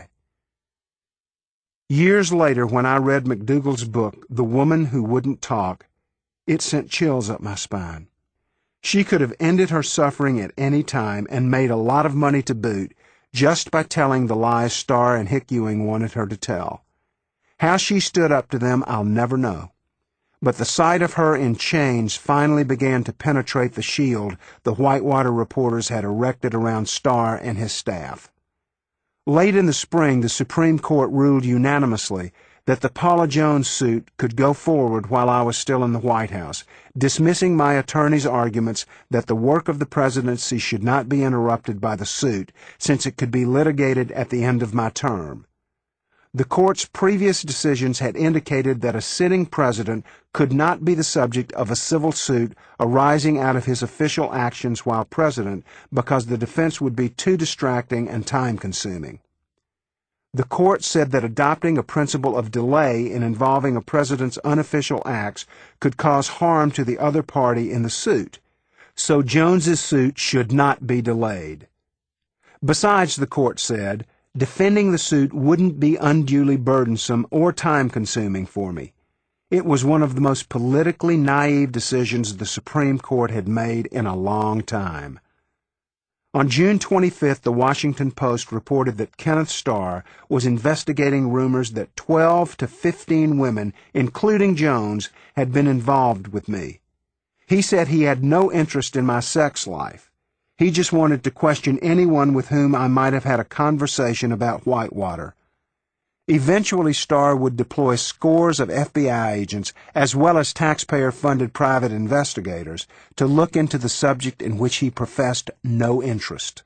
Years later, when I read McDougal's book, The Woman Who Wouldn't Talk, it sent chills up my spine. She could have ended her suffering at any time and made a lot of money to boot just by telling the lies Starr and Hick Ewing wanted her to tell. How she stood up to them, I'll never know. But the sight of her in chains finally began to penetrate the shield the Whitewater reporters had erected around Starr and his staff. Late in the spring, the Supreme Court ruled unanimously that the Paula Jones suit could go forward while I was still in the White House, dismissing my attorney's arguments that the work of the presidency should not be interrupted by the suit, since it could be litigated at the end of my term. The court's previous decisions had indicated that a sitting president could not be the subject of a civil suit arising out of his official actions while president because the defense would be too distracting and time-consuming. The court said that adopting a principle of delay in involving a president's unofficial acts could cause harm to the other party in the suit, so Jones's suit should not be delayed. Besides, the court said, defending the suit wouldn't be unduly burdensome or time-consuming for me. It was one of the most politically naive decisions the Supreme Court had made in a long time. On June 25th, the Washington Post reported that Kenneth Starr was investigating rumors that 12 to 15 women, including Jones, had been involved with me. He said he had no interest in my sex life. He just wanted to question anyone with whom I might have had a conversation about Whitewater. Eventually, Starr would deploy scores of FBI agents, as well as taxpayer-funded private investigators, to look into the subject in which he professed no interest.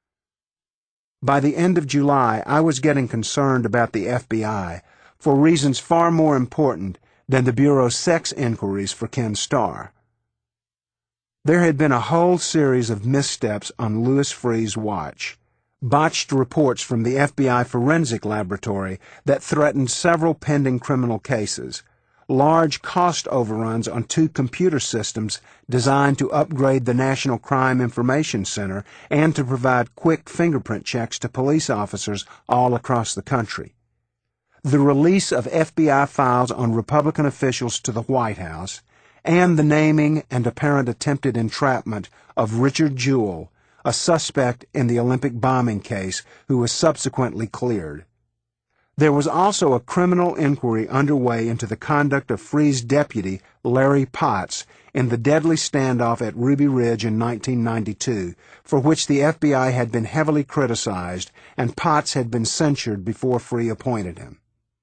By the end of July, I was getting concerned about the FBI for reasons far more important than the Bureau's sex inquiries for Ken Starr. There had been a whole series of missteps on Louis Freeh's watch. Botched reports from the FBI Forensic Laboratory that threatened several pending criminal cases, large cost overruns on 2 computer systems designed to upgrade the National Crime Information Center and to provide quick fingerprint checks to police officers all across the country. The release of FBI files on Republican officials to the White House, and the naming and apparent attempted entrapment of Richard Jewell, a suspect in the Olympic bombing case who was subsequently cleared. There was also a criminal inquiry underway into the conduct of Freeh's deputy, Larry Potts, in the deadly standoff at Ruby Ridge in 1992, for which the FBI had been heavily criticized, and Potts had been censured before Freeh appointed him.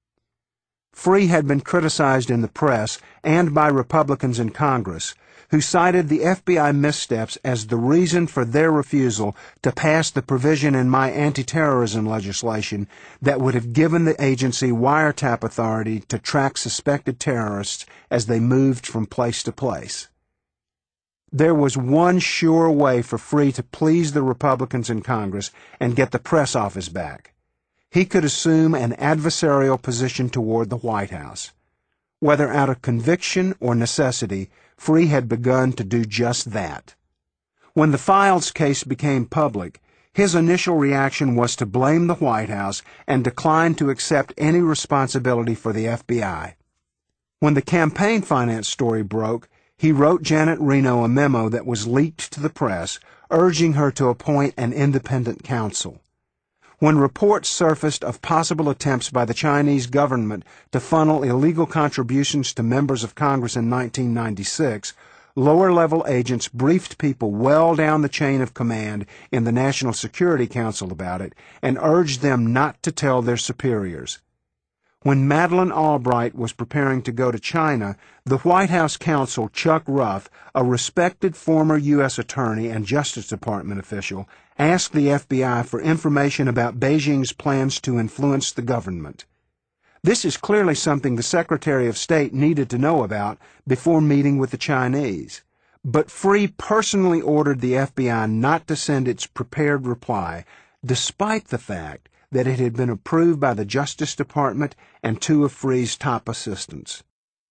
Freeh had been criticized in the press and by Republicans in Congress, who cited the FBI missteps as the reason for their refusal to pass the provision in my anti-terrorism legislation that would have given the agency wiretap authority to track suspected terrorists as they moved from place to place. There was one sure way for Freeh to please the Republicans in Congress and get the press off his back. He could assume an adversarial position toward the White House. Whether out of conviction or necessity, Freeh had begun to do just that. When the Files case became public, his initial reaction was to blame the White House and decline to accept any responsibility for the FBI. When the campaign finance story broke, he wrote Janet Reno a memo that was leaked to the press, urging her to appoint an independent counsel. When reports surfaced of possible attempts by the Chinese government to funnel illegal contributions to members of Congress in 1996, lower-level agents briefed people well down the chain of command in the National Security Council about it and urged them not to tell their superiors. When Madeleine Albright was preparing to go to China, the White House counsel Chuck Ruff, a respected former U.S. attorney and Justice Department official, asked the FBI for information about Beijing's plans to influence the government. This is clearly something the Secretary of State needed to know about before meeting with the Chinese. But Free personally ordered the FBI not to send its prepared reply, despite the fact that it had been approved by the Justice Department and two of Free's top assistants.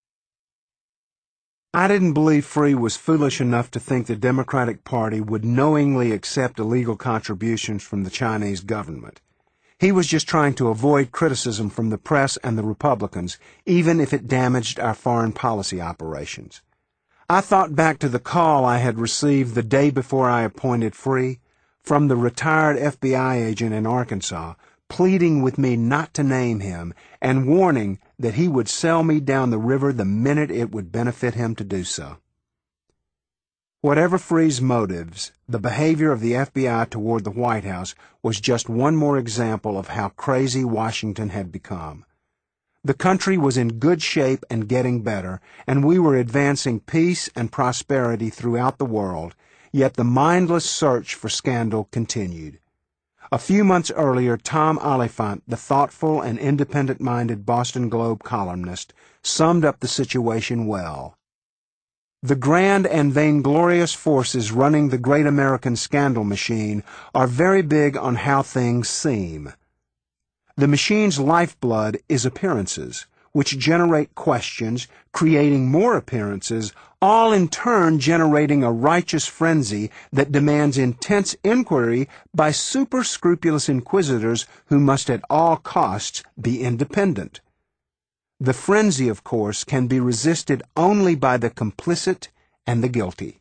I didn't believe Free was foolish enough to think the Democratic Party would knowingly accept illegal contributions from the Chinese government. He was just trying to avoid criticism from the press and the Republicans, even if it damaged our foreign policy operations. I thought back to the call I had received the day before I appointed Free from the retired FBI agent in Arkansas, pleading with me not to name him and warning that he would sell me down the river the minute it would benefit him to do so. Whatever Free's motives, the behavior of the FBI toward the White House was just one more example of how crazy Washington had become. The country was in good shape and getting better, and we were advancing peace and prosperity throughout the world, yet the mindless search for scandal continued. A few months earlier, Tom Oliphant, the thoughtful and independent-minded Boston Globe columnist, summed up the situation well. The grand and vainglorious forces running the great American scandal machine are very big on how things seem. The machine's lifeblood is appearances, which generate questions, creating more appearances, all in turn generating a righteous frenzy that demands intense inquiry by super-scrupulous inquisitors who must at all costs be independent. The frenzy, of course, can be resisted only by the complicit and the guilty.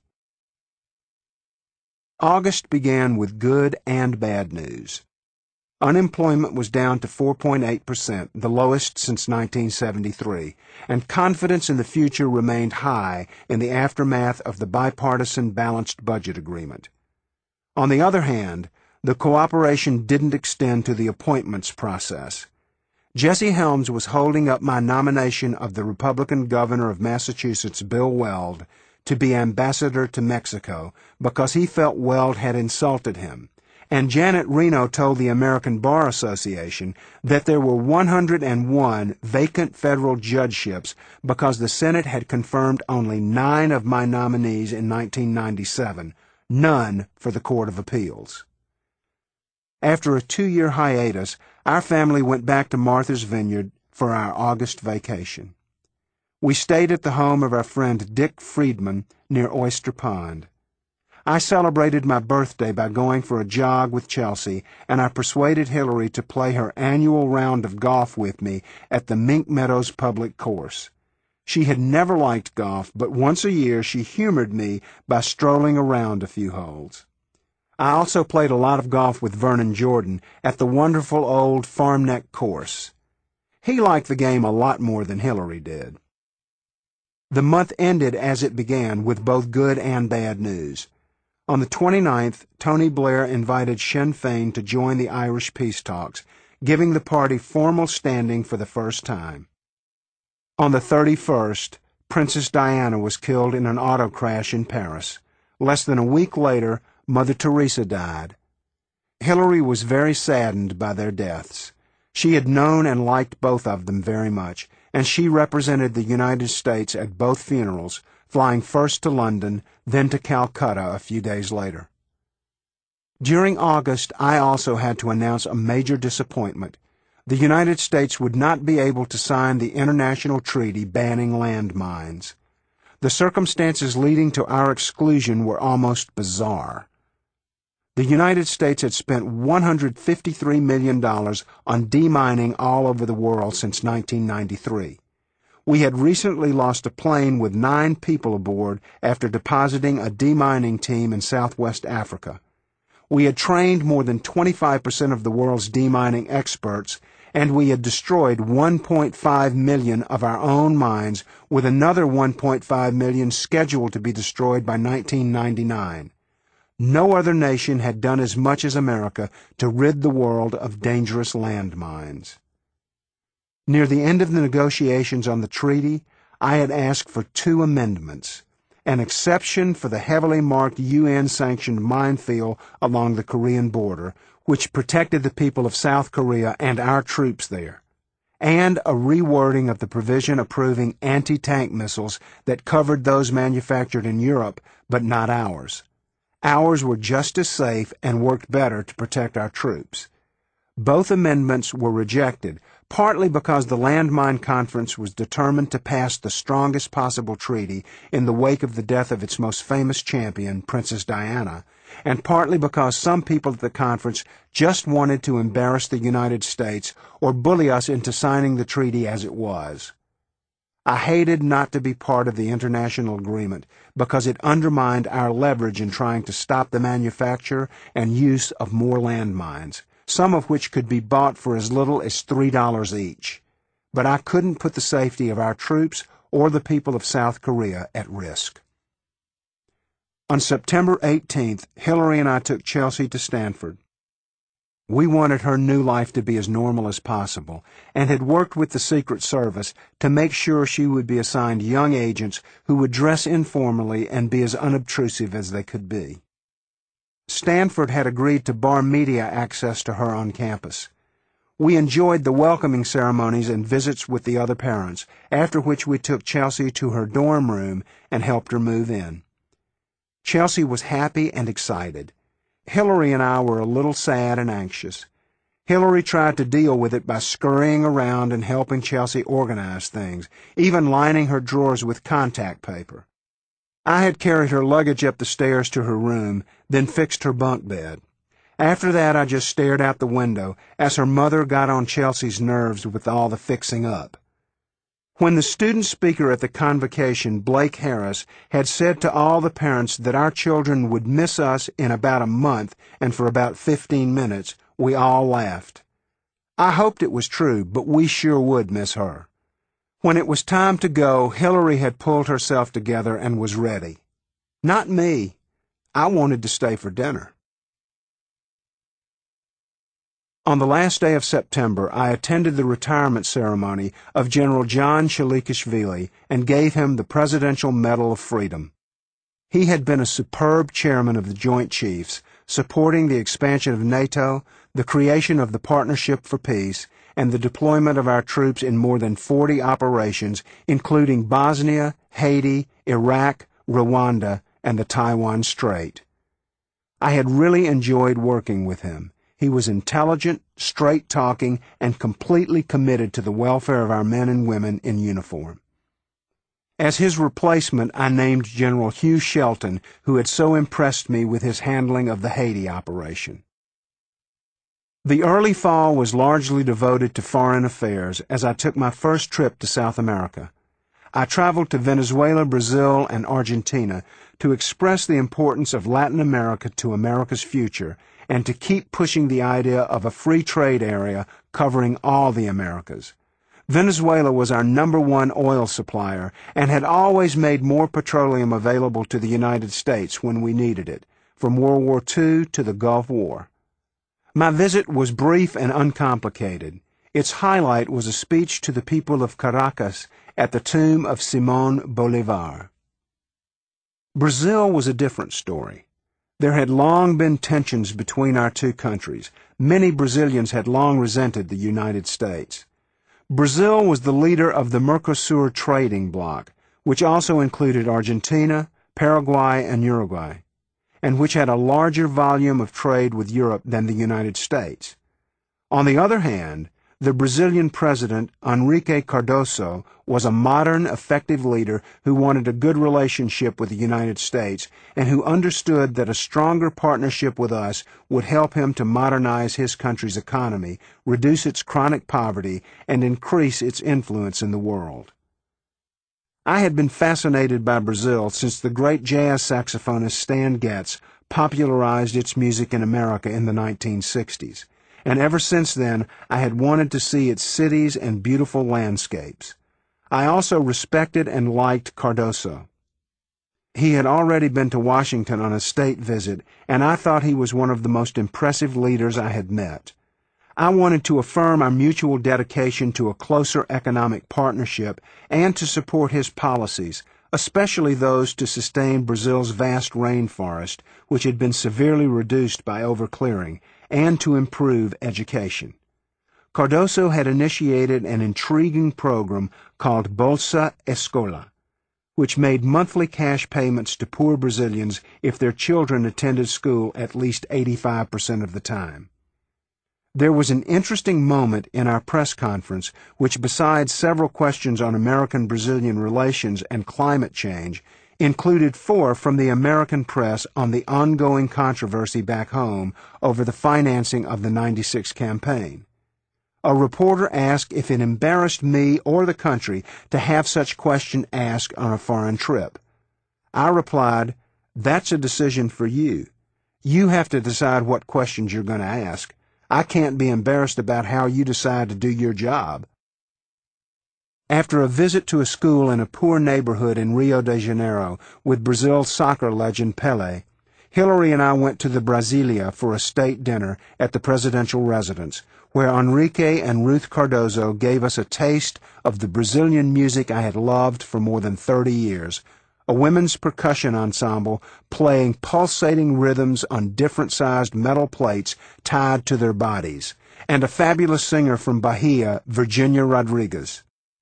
August began with good and bad news. Unemployment was down to 4.8%, the lowest since 1973, and confidence in the future remained high in the aftermath of the bipartisan balanced budget agreement. On the other hand, the cooperation didn't extend to the appointments process. Jesse Helms was holding up my nomination of the Republican governor of Massachusetts, Bill Weld, to be ambassador to Mexico because he felt Weld had insulted him, and Janet Reno told the American Bar Association that there were 101 vacant federal judgeships because the Senate had confirmed only 9 of my nominees in 1997, none for the Court of Appeals. After a 2-year hiatus, our family went back to Martha's Vineyard for our August vacation. We stayed at the home of our friend Dick Friedman near Oyster Pond. I celebrated my birthday by going for a jog with Chelsea, and I persuaded Hillary to play her annual round of golf with me at the Mink Meadows public course. She had never liked golf, but once a year she humored me by strolling around a few holes. I also played a lot of golf with Vernon Jordan at the wonderful old Farm Neck course. He liked the game a lot more than Hillary did. The month ended as it began, with both good and bad news. On the 29th, Tony Blair invited Sinn Féin to join the Irish peace talks, giving the party formal standing for the first time. On the 31st, Princess Diana was killed in an auto crash in Paris. Less than a week later, Mother Teresa died. Hillary was very saddened by their deaths. She had known and liked both of them very much, and she represented the United States at both funerals, flying first to London, then to Calcutta a few days later. During August, I also had to announce a major disappointment. The United States would not be able to sign the international treaty banning landmines. The circumstances leading to our exclusion were almost bizarre. The United States had spent $153 million on demining all over the world since 1993. We had recently lost a plane with 9 people aboard after depositing a demining team in southwest Africa. We had trained more than 25% of the world's demining experts, and we had destroyed 1.5 million of our own mines, with another 1.5 million scheduled to be destroyed by 1999. No other nation had done as much as America to rid the world of dangerous landmines. Near the end of the negotiations on the treaty, I had asked for 2 amendments: an exception for the heavily marked UN-sanctioned minefield along the Korean border, which protected the people of South Korea and our troops there, and a rewording of the provision approving anti-tank missiles that covered those manufactured in Europe, but not ours. Ours were just as safe and worked better to protect our troops. Both amendments were rejected, partly because the Landmine Conference was determined to pass the strongest possible treaty in the wake of the death of its most famous champion, Princess Diana, and partly because some people at the conference just wanted to embarrass the United States or bully us into signing the treaty as it was. I hated not to be part of the international agreement because it undermined our leverage in trying to stop the manufacture and use of more landmines, some of which could be bought for as little as $3 each. But I couldn't put the safety of our troops or the people of South Korea at risk. On September 18th, Hillary and I took Chelsea to Stanford. We wanted her new life to be as normal as possible, and had worked with the Secret Service to make sure she would be assigned young agents who would dress informally and be as unobtrusive as they could be. Stanford had agreed to bar media access to her on campus. We enjoyed the welcoming ceremonies and visits with the other parents, after which we took Chelsea to her dorm room and helped her move in. Chelsea was happy and excited. Hillary and I were a little sad and anxious. Hillary tried to deal with it by scurrying around and helping Chelsea organize things, even lining her drawers with contact paper. I had carried her luggage up the stairs to her room, then fixed her bunk bed. After that, I just stared out the window as her mother got on Chelsea's nerves with all the fixing up. When the student speaker at the convocation, Blake Harris, had said to all the parents that our children would miss us in about a month and for about 15 minutes, we all laughed. I hoped it was true, but we sure would miss her. When it was time to go, Hillary had pulled herself together and was ready. Not me. I wanted to stay for dinner. On the last day of September, I attended the retirement ceremony of General John Shalikashvili and gave him the Presidential Medal of Freedom. He had been a superb chairman of the Joint Chiefs, supporting the expansion of NATO, the creation of the Partnership for Peace, and the deployment of our troops in more than 40 operations, including Bosnia, Haiti, Iraq, Rwanda, and the Taiwan Strait. I had really enjoyed working with him. He was intelligent, straight-talking, and completely committed to the welfare of our men and women in uniform. As his replacement, I named General Hugh Shelton, who had so impressed me with his handling of the Haiti operation. The early fall was largely devoted to foreign affairs as I took my first trip to South America. I traveled to Venezuela, Brazil, and Argentina to express the importance of Latin America to America's future and to keep pushing the idea of a free trade area covering all the Americas. Venezuela was our #1 oil supplier and had always made more petroleum available to the United States when we needed it, from World War II to the Gulf War. My visit was brief and uncomplicated. Its highlight was a speech to the people of Caracas at the tomb of Simón Bolívar. Brazil was a different story. There had long been tensions between our two countries. Many Brazilians had long resented the United States. Brazil was the leader of the Mercosur trading bloc, which also included Argentina, Paraguay, and Uruguay, and which had a larger volume of trade with Europe than the United States. On the other hand, the Brazilian president, Henrique Cardoso, was a modern, effective leader who wanted a good relationship with the United States and who understood that a stronger partnership with us would help him to modernize his country's economy, reduce its chronic poverty, and increase its influence in the world. I had been fascinated by Brazil since the great jazz saxophonist Stan Getz popularized its music in America in the 1960s. And ever since then, I had wanted to see its cities and beautiful landscapes. I also respected and liked Cardoso. He had already been to Washington on a state visit, and I thought he was one of the most impressive leaders I had met. I wanted to affirm our mutual dedication to a closer economic partnership and to support his policies, especially those to sustain Brazil's vast rainforest, which had been severely reduced by overclearing, and to improve education. Cardoso had initiated an intriguing program called Bolsa Escola, which made monthly cash payments to poor Brazilians if their children attended school at least 85% of the time. There was an interesting moment in our press conference which, besides several questions on American-Brazilian relations and climate change, included 4 from the American press on the ongoing controversy back home over the financing of the '96 campaign. A reporter asked if it embarrassed me or the country to have such question asked on a foreign trip. I replied, "That's a decision for you. You have to decide what questions you're going to ask. I can't be embarrassed about how you decide to do your job." After a visit to a school in a poor neighborhood in Rio de Janeiro with Brazil's soccer legend Pelé, Hillary and I went to the Brasilia for a state dinner at the presidential residence, where Enrique and Ruth Cardoso gave us a taste of the Brazilian music I had loved for more than 30 years, a women's percussion ensemble playing pulsating rhythms on different-sized metal plates tied to their bodies, and a fabulous singer from Bahia, Virginia Rodriguez.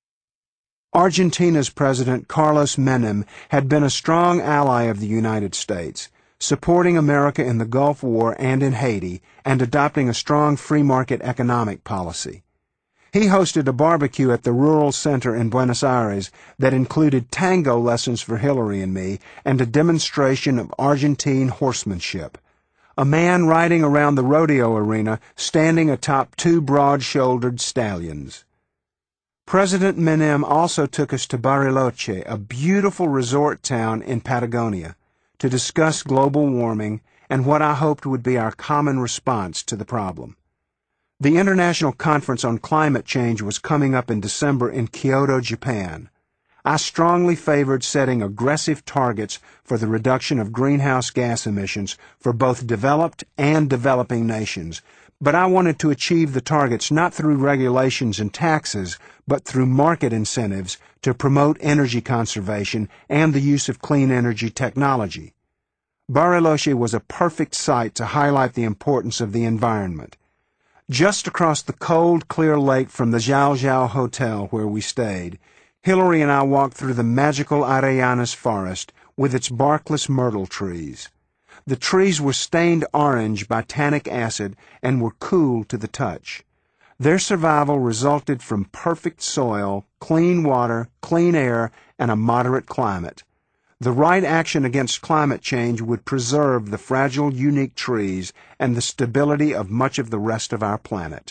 Argentina's President Carlos Menem had been a strong ally of the United States, supporting America in the Gulf War and in Haiti, and adopting a strong free-market economic policy. He hosted a barbecue at the Rural Center in Buenos Aires that included tango lessons for Hillary and me and a demonstration of Argentine horsemanship. A man riding around the rodeo arena standing atop 2 broad-shouldered stallions. President Menem also took us to Bariloche, a beautiful resort town in Patagonia, to discuss global warming and what I hoped would be our common response to the problem. The International Conference on Climate Change was coming up in December in Kyoto, Japan. I strongly favored setting aggressive targets for the reduction of greenhouse gas emissions for both developed and developing nations, but I wanted to achieve the targets not through regulations and taxes, but through market incentives to promote energy conservation and the use of clean energy technology. Bariloche was a perfect site to highlight the importance of the environment. Just across the cold, clear lake from the Zhao Zhao Hotel where we stayed, Hillary and I walked through the magical Arellanas forest with its barkless myrtle trees. The trees were stained orange by tannic acid and were cool to the touch. Their survival resulted from perfect soil, clean water, clean air, and a moderate climate. The right action against climate change would preserve the fragile, unique trees and the stability of much of the rest of our planet.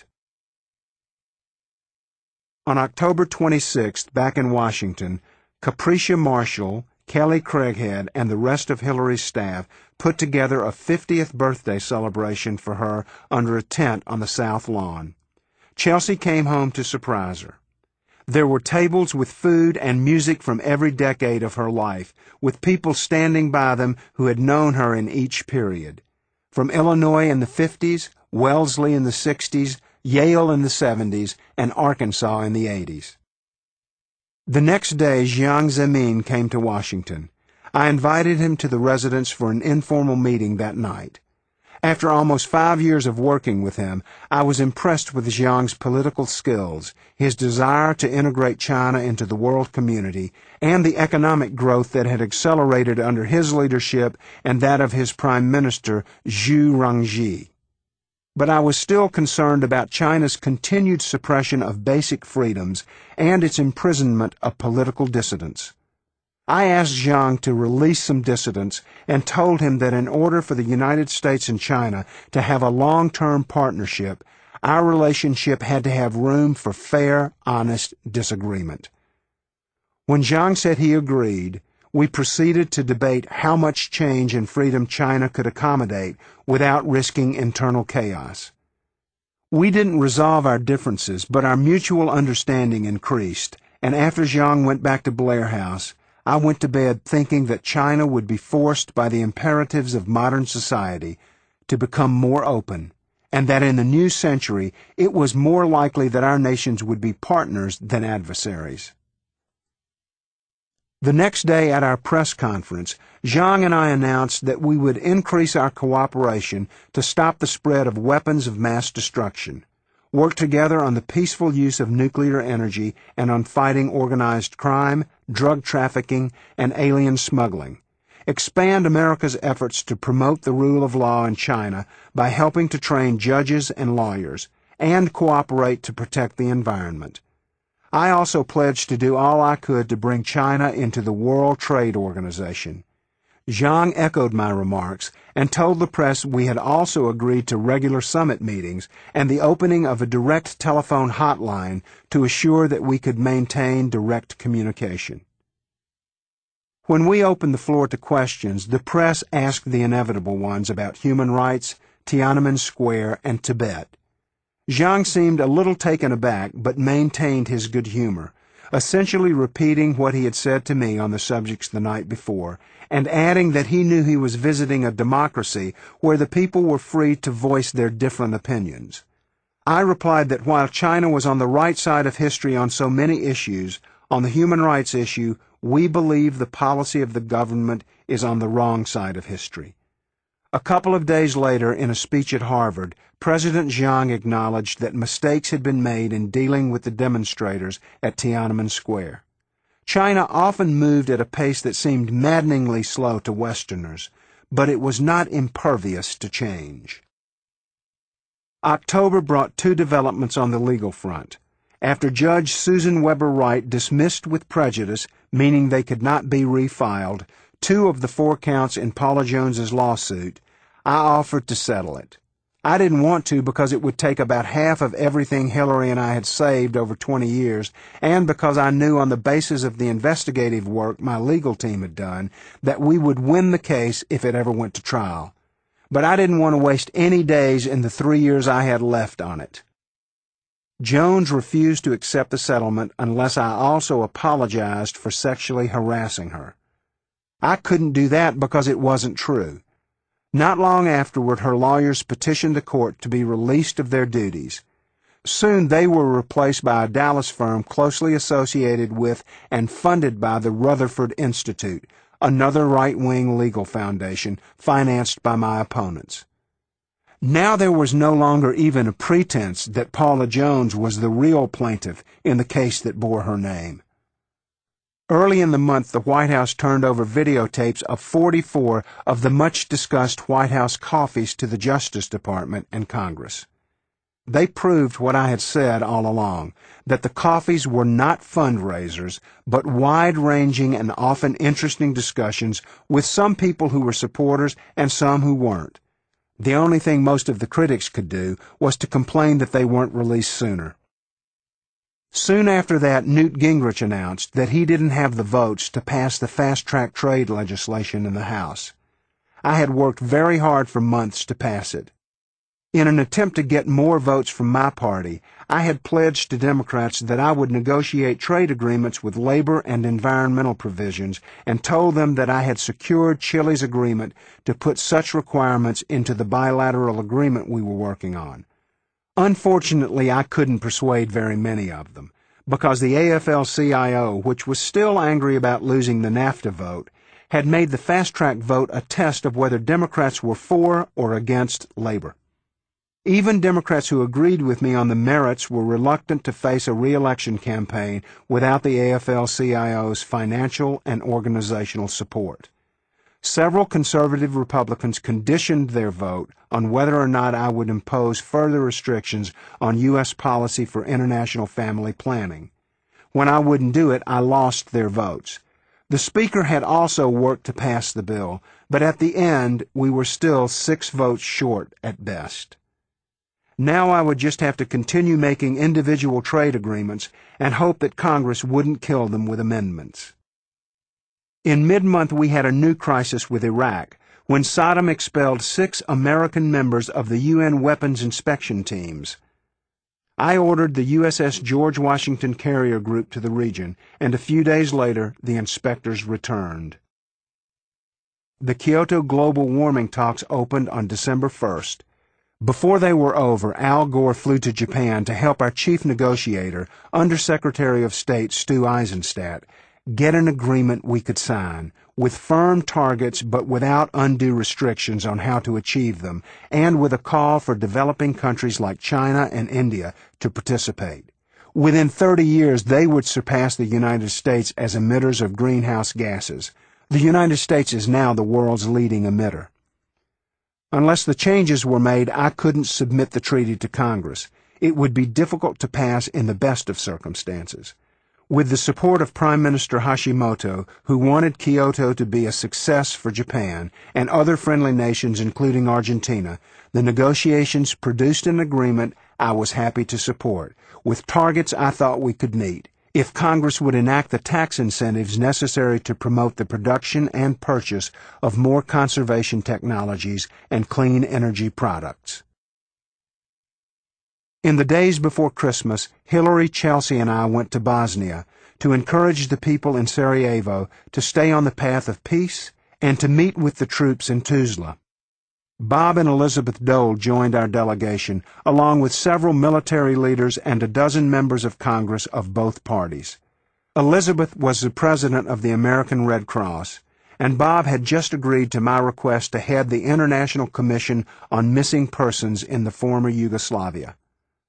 On October 26th, back in Washington, Capricia Marshall, Kelly Craighead, and the rest of Hillary's staff put together a 50th birthday celebration for her under a tent on the South Lawn. Chelsea came home to surprise her. There were tables with food and music from every decade of her life, with people standing by them who had known her in each period. From Illinois in the 50s, Wellesley in the 60s, Yale in the 70s, and Arkansas in the 80s. The next day, Jiang Zemin came to Washington. I invited him to the residence for an informal meeting that night. After almost 5 years of working with him, I was impressed with Jiang's political skills, his desire to integrate China into the world community, and the economic growth that had accelerated under his leadership and that of his Prime Minister, Zhu Rongji. But I was still concerned about China's continued suppression of basic freedoms and its imprisonment of political dissidents. I asked Jiang to release some dissidents and told him that in order for the United States and China to have a long-term partnership, our relationship had to have room for fair, honest disagreement. When Jiang said he agreed, we proceeded to debate how much change and freedom China could accommodate without risking internal chaos. We didn't resolve our differences, but our mutual understanding increased, and after Jiang went back to Blair House, I went to bed thinking that China would be forced by the imperatives of modern society to become more open and that in the new century it was more likely that our nations would be partners than adversaries. The next day at our press conference, Zhang and I announced that we would increase our cooperation to stop the spread of weapons of mass destruction, work together on the peaceful use of nuclear energy, and on fighting organized crime, drug trafficking, and alien smuggling, expand America's efforts to promote the rule of law in China by helping to train judges and lawyers, and cooperate to protect the environment. I also pledged to do all I could to bring China into the World Trade Organization. Zhang echoed my remarks and told the press we had also agreed to regular summit meetings and the opening of a direct telephone hotline to assure that we could maintain direct communication. When we opened the floor to questions, the press asked the inevitable ones about human rights, Tiananmen Square, and Tibet. Zhang seemed a little taken aback, but maintained his good humor, essentially repeating what he had said to me on the subjects the night before, and adding that he knew he was visiting a democracy where the people were free to voice their different opinions. I replied that while China was on the right side of history on so many issues, on the human rights issue, we believe the policy of the government is on the wrong side of history. A couple of days later, in a speech at Harvard, President Zhang acknowledged that mistakes had been made in dealing with the demonstrators at Tiananmen Square. China often moved at a pace that seemed maddeningly slow to Westerners, but it was not impervious to change. October brought two developments on the legal front. After Judge Susan Weber Wright dismissed with prejudice, meaning they could not be refiled, 2 of the 4 counts in Paula Jones's lawsuit, I offered to settle it. I didn't want to because it would take about half of everything Hillary and I had saved over 20 years, and because I knew on the basis of the investigative work my legal team had done that we would win the case if it ever went to trial. But I didn't want to waste any days in the 3 years I had left on it. Jones refused to accept the settlement unless I also apologized for sexually harassing her. I couldn't do that because it wasn't true. Not long afterward, her lawyers petitioned the court to be released of their duties. Soon they were replaced by a Dallas firm closely associated with and funded by the Rutherford Institute, another right-wing legal foundation financed by my opponents. Now there was no longer even a pretense that Paula Jones was the real plaintiff in the case that bore her name. Early in the month, the White House turned over videotapes of 44 of the much-discussed White House coffees to the Justice Department and Congress. They proved what I had said all along, that the coffees were not fundraisers, but wide-ranging and often interesting discussions with some people who were supporters and some who weren't. The only thing most of the critics could do was to complain that they weren't released sooner. Soon after that, Newt Gingrich announced that he didn't have the votes to pass the fast-track trade legislation in the House. I had worked very hard for months to pass it. In an attempt to get more votes from my party, I had pledged to Democrats that I would negotiate trade agreements with labor and environmental provisions and told them that I had secured Chile's agreement to put such requirements into the bilateral agreement we were working on. Unfortunately, I couldn't persuade very many of them, because the AFL-CIO, which was still angry about losing the NAFTA vote, had made the fast-track vote a test of whether Democrats were for or against labor. Even Democrats who agreed with me on the merits were reluctant to face a re-election campaign without the AFL-CIO's financial and organizational support. Several conservative Republicans conditioned their vote on whether or not I would impose further restrictions on U.S. policy for international family planning. When I wouldn't do it, I lost their votes. The Speaker had also worked to pass the bill, but at the end, we were still 6 votes short at best. Now I would just have to continue making individual trade agreements and hope that Congress wouldn't kill them with amendments. In mid-month, we had a new crisis with Iraq, when Saddam expelled 6 American members of the UN weapons inspection teams. I ordered the USS George Washington Carrier Group to the region, and a few days later, the inspectors returned. The Kyoto global warming talks opened on December 1st. Before they were over, Al Gore flew to Japan to help our chief negotiator, Undersecretary of State Stu Eisenstadt, get an agreement we could sign, with firm targets but without undue restrictions on how to achieve them, and with a call for developing countries like China and India to participate. Within 30 years, they would surpass the United States as emitters of greenhouse gases. The United States is now the world's leading emitter. Unless the changes were made, I couldn't submit the treaty to Congress. It would be difficult to pass in the best of circumstances. With the support of Prime Minister Hashimoto, who wanted Kyoto to be a success for Japan, and other friendly nations including Argentina, the negotiations produced an agreement I was happy to support, with targets I thought we could meet, if Congress would enact the tax incentives necessary to promote the production and purchase of more conservation technologies and clean energy products. In the days before Christmas, Hillary, Chelsea, and I went to Bosnia to encourage the people in Sarajevo to stay on the path of peace and to meet with the troops in Tuzla. Bob and Elizabeth Dole joined our delegation, along with several military leaders and a dozen members of Congress of both parties. Elizabeth was the president of the American Red Cross, and Bob had just agreed to my request to head the International Commission on Missing Persons in the former Yugoslavia.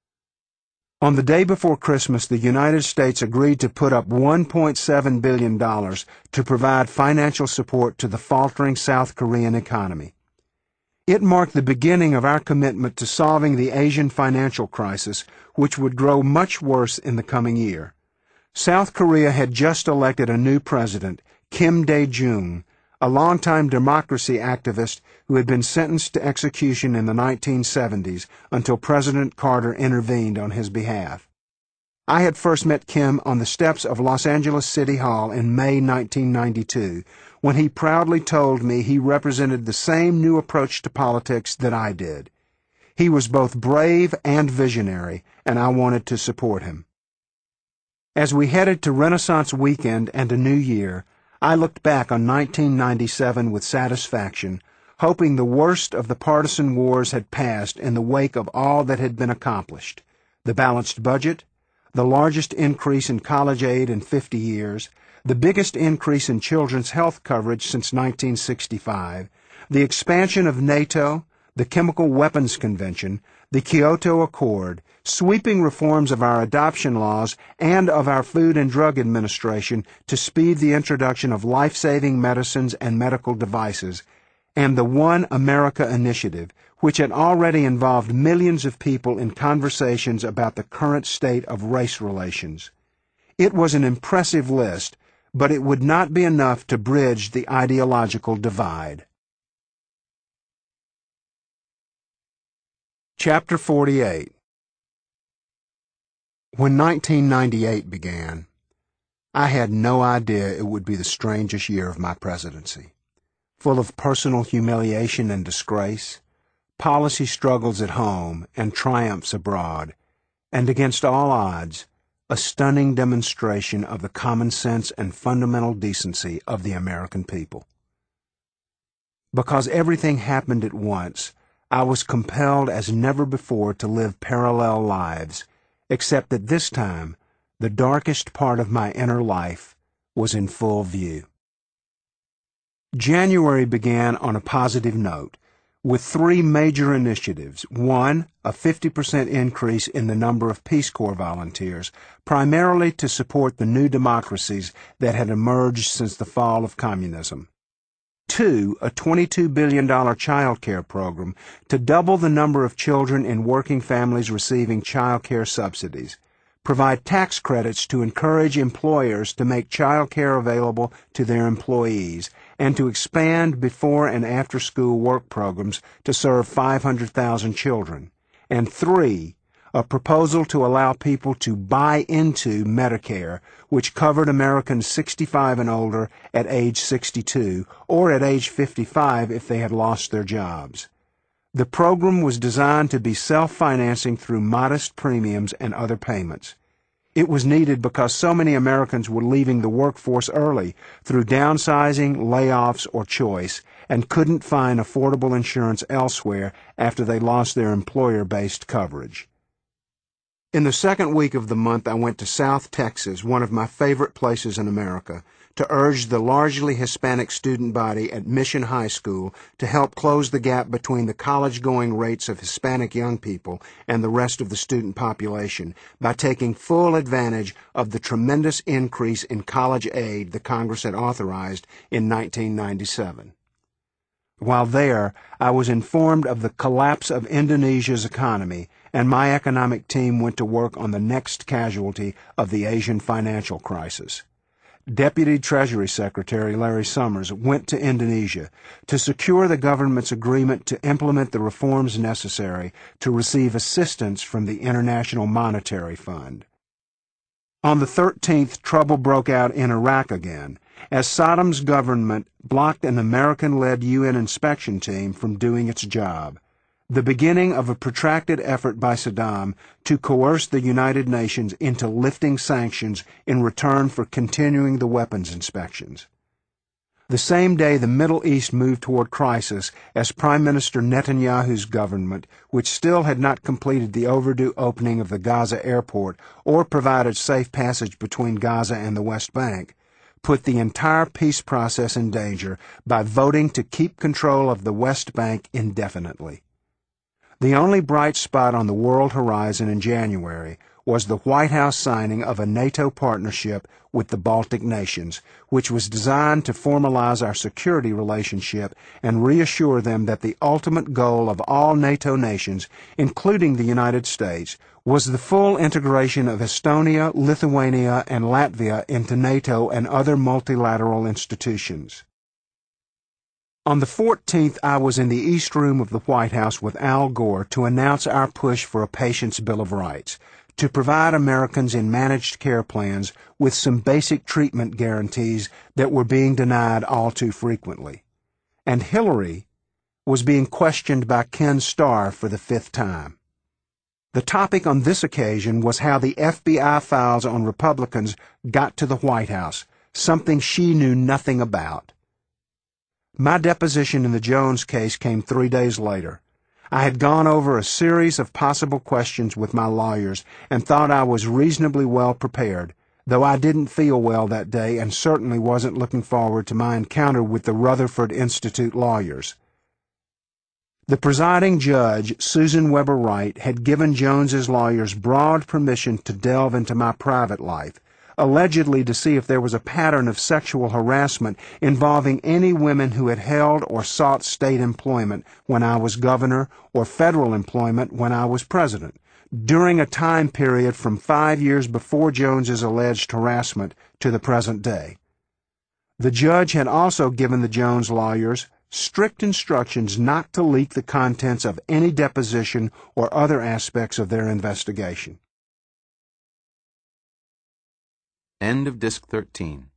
On the day before Christmas, the United States agreed to put up $1.7 billion to provide financial support to the faltering South Korean economy. It marked the beginning of our commitment to solving the Asian financial crisis, which would grow much worse in the coming year. South Korea had just elected a new president, Kim Dae-jung, a longtime democracy activist who had been sentenced to execution in the 1970s until President Carter intervened on his behalf. I had first met Kim on the steps of Los Angeles City Hall in May 1992, when he proudly told me he represented the same new approach to politics that I did. He was both brave and visionary, and I wanted to support him. As we headed to Renaissance Weekend and a new year, I looked back on 1997 with satisfaction, hoping the worst of the partisan wars had passed in the wake of all that had been accomplished: the balanced budget, the largest increase in college aid in 50 years, the biggest increase in children's health coverage since 1965, the expansion of NATO, the Chemical Weapons Convention, the Kyoto Accord, sweeping reforms of our adoption laws and of our Food and Drug Administration to speed the introduction of life-saving medicines and medical devices, and the One America Initiative, which had already involved millions of people in conversations about the current state of race relations. It was an impressive list, but it would not be enough to bridge the ideological divide. Chapter 48. When 1998 began, I had no idea it would be the strangest year of my presidency, full of personal humiliation and disgrace, policy struggles at home and triumphs abroad, and against all odds, a stunning demonstration of the common sense and fundamental decency of the American people. Because everything happened at once, I was compelled as never before to live parallel lives, except that this time the darkest part of my inner life was in full view. January began on a positive note, with three major initiatives. One, a 50% increase in the number of Peace Corps volunteers, primarily to support the new democracies that had emerged since the fall of communism. Two, a $22 billion child care program to double the number of children in working families receiving child care subsidies, provide tax credits to encourage employers to make child care available to their employees, and to expand before and after school work programs to serve 500,000 children. And three, a proposal to allow people to buy into Medicare, which covered Americans 65 and older at age 62, or at age 55 if they had lost their jobs. The program was designed to be self-financing through modest premiums and other payments. It was needed because so many Americans were leaving the workforce early through downsizing, layoffs, or choice, and couldn't find affordable insurance elsewhere after they lost their employer-based coverage. In the second week of the month, I went to South Texas, one of my favorite places in America, to urge the largely Hispanic student body at Mission High School to help close the gap between the college-going rates of Hispanic young people and the rest of the student population by taking full advantage of the tremendous increase in college aid the Congress had authorized in 1997. While there, I was informed of the collapse of Indonesia's economy, and my economic team went to work on the next casualty of the Asian financial crisis. Deputy Treasury Secretary Larry Summers went to Indonesia to secure the government's agreement to implement the reforms necessary to receive assistance from the International Monetary Fund. On the 13th, trouble broke out in Iraq again, as Saddam's government blocked an American-led UN inspection team from doing its job, the beginning of a protracted effort by Saddam to coerce the United Nations into lifting sanctions in return for continuing the weapons inspections. The same day the Middle East moved toward crisis as Prime Minister Netanyahu's government, which still had not completed the overdue opening of the Gaza airport or provided safe passage between Gaza and the West Bank, put the entire peace process in danger by voting to keep control of the West Bank indefinitely. The only bright spot on the world horizon in January was the White House signing of a NATO partnership with the Baltic nations, which was designed to formalize our security relationship and reassure them that the ultimate goal of all NATO nations, including the United States, was the full integration of Estonia, Lithuania, and Latvia into NATO and other multilateral institutions. On the 14th, I was in the East Room of the White House with Al Gore to announce our push for a Patient's Bill of Rights, to provide Americans in managed care plans with some basic treatment guarantees that were being denied all too frequently. And Hillary was being questioned by Ken Starr for the 5th time. The topic on this occasion was how the FBI files on Republicans got to the White House, something she knew nothing about. My deposition in the Jones case came 3 days later. I had gone over a series of possible questions with my lawyers and thought I was reasonably well prepared, though I didn't feel well that day and certainly wasn't looking forward to my encounter with the Rutherford Institute lawyers. The presiding judge, Susan Weber Wright, had given Jones's lawyers broad permission to delve into my private life, allegedly to see if there was a pattern of sexual harassment involving any women who had held or sought state employment when I was governor or federal employment when I was president, during a time period from 5 years before Jones's alleged harassment to the present day. The judge had also given the Jones lawyers strict instructions not to leak the contents of any deposition or other aspects of their investigation. End of Disc 13.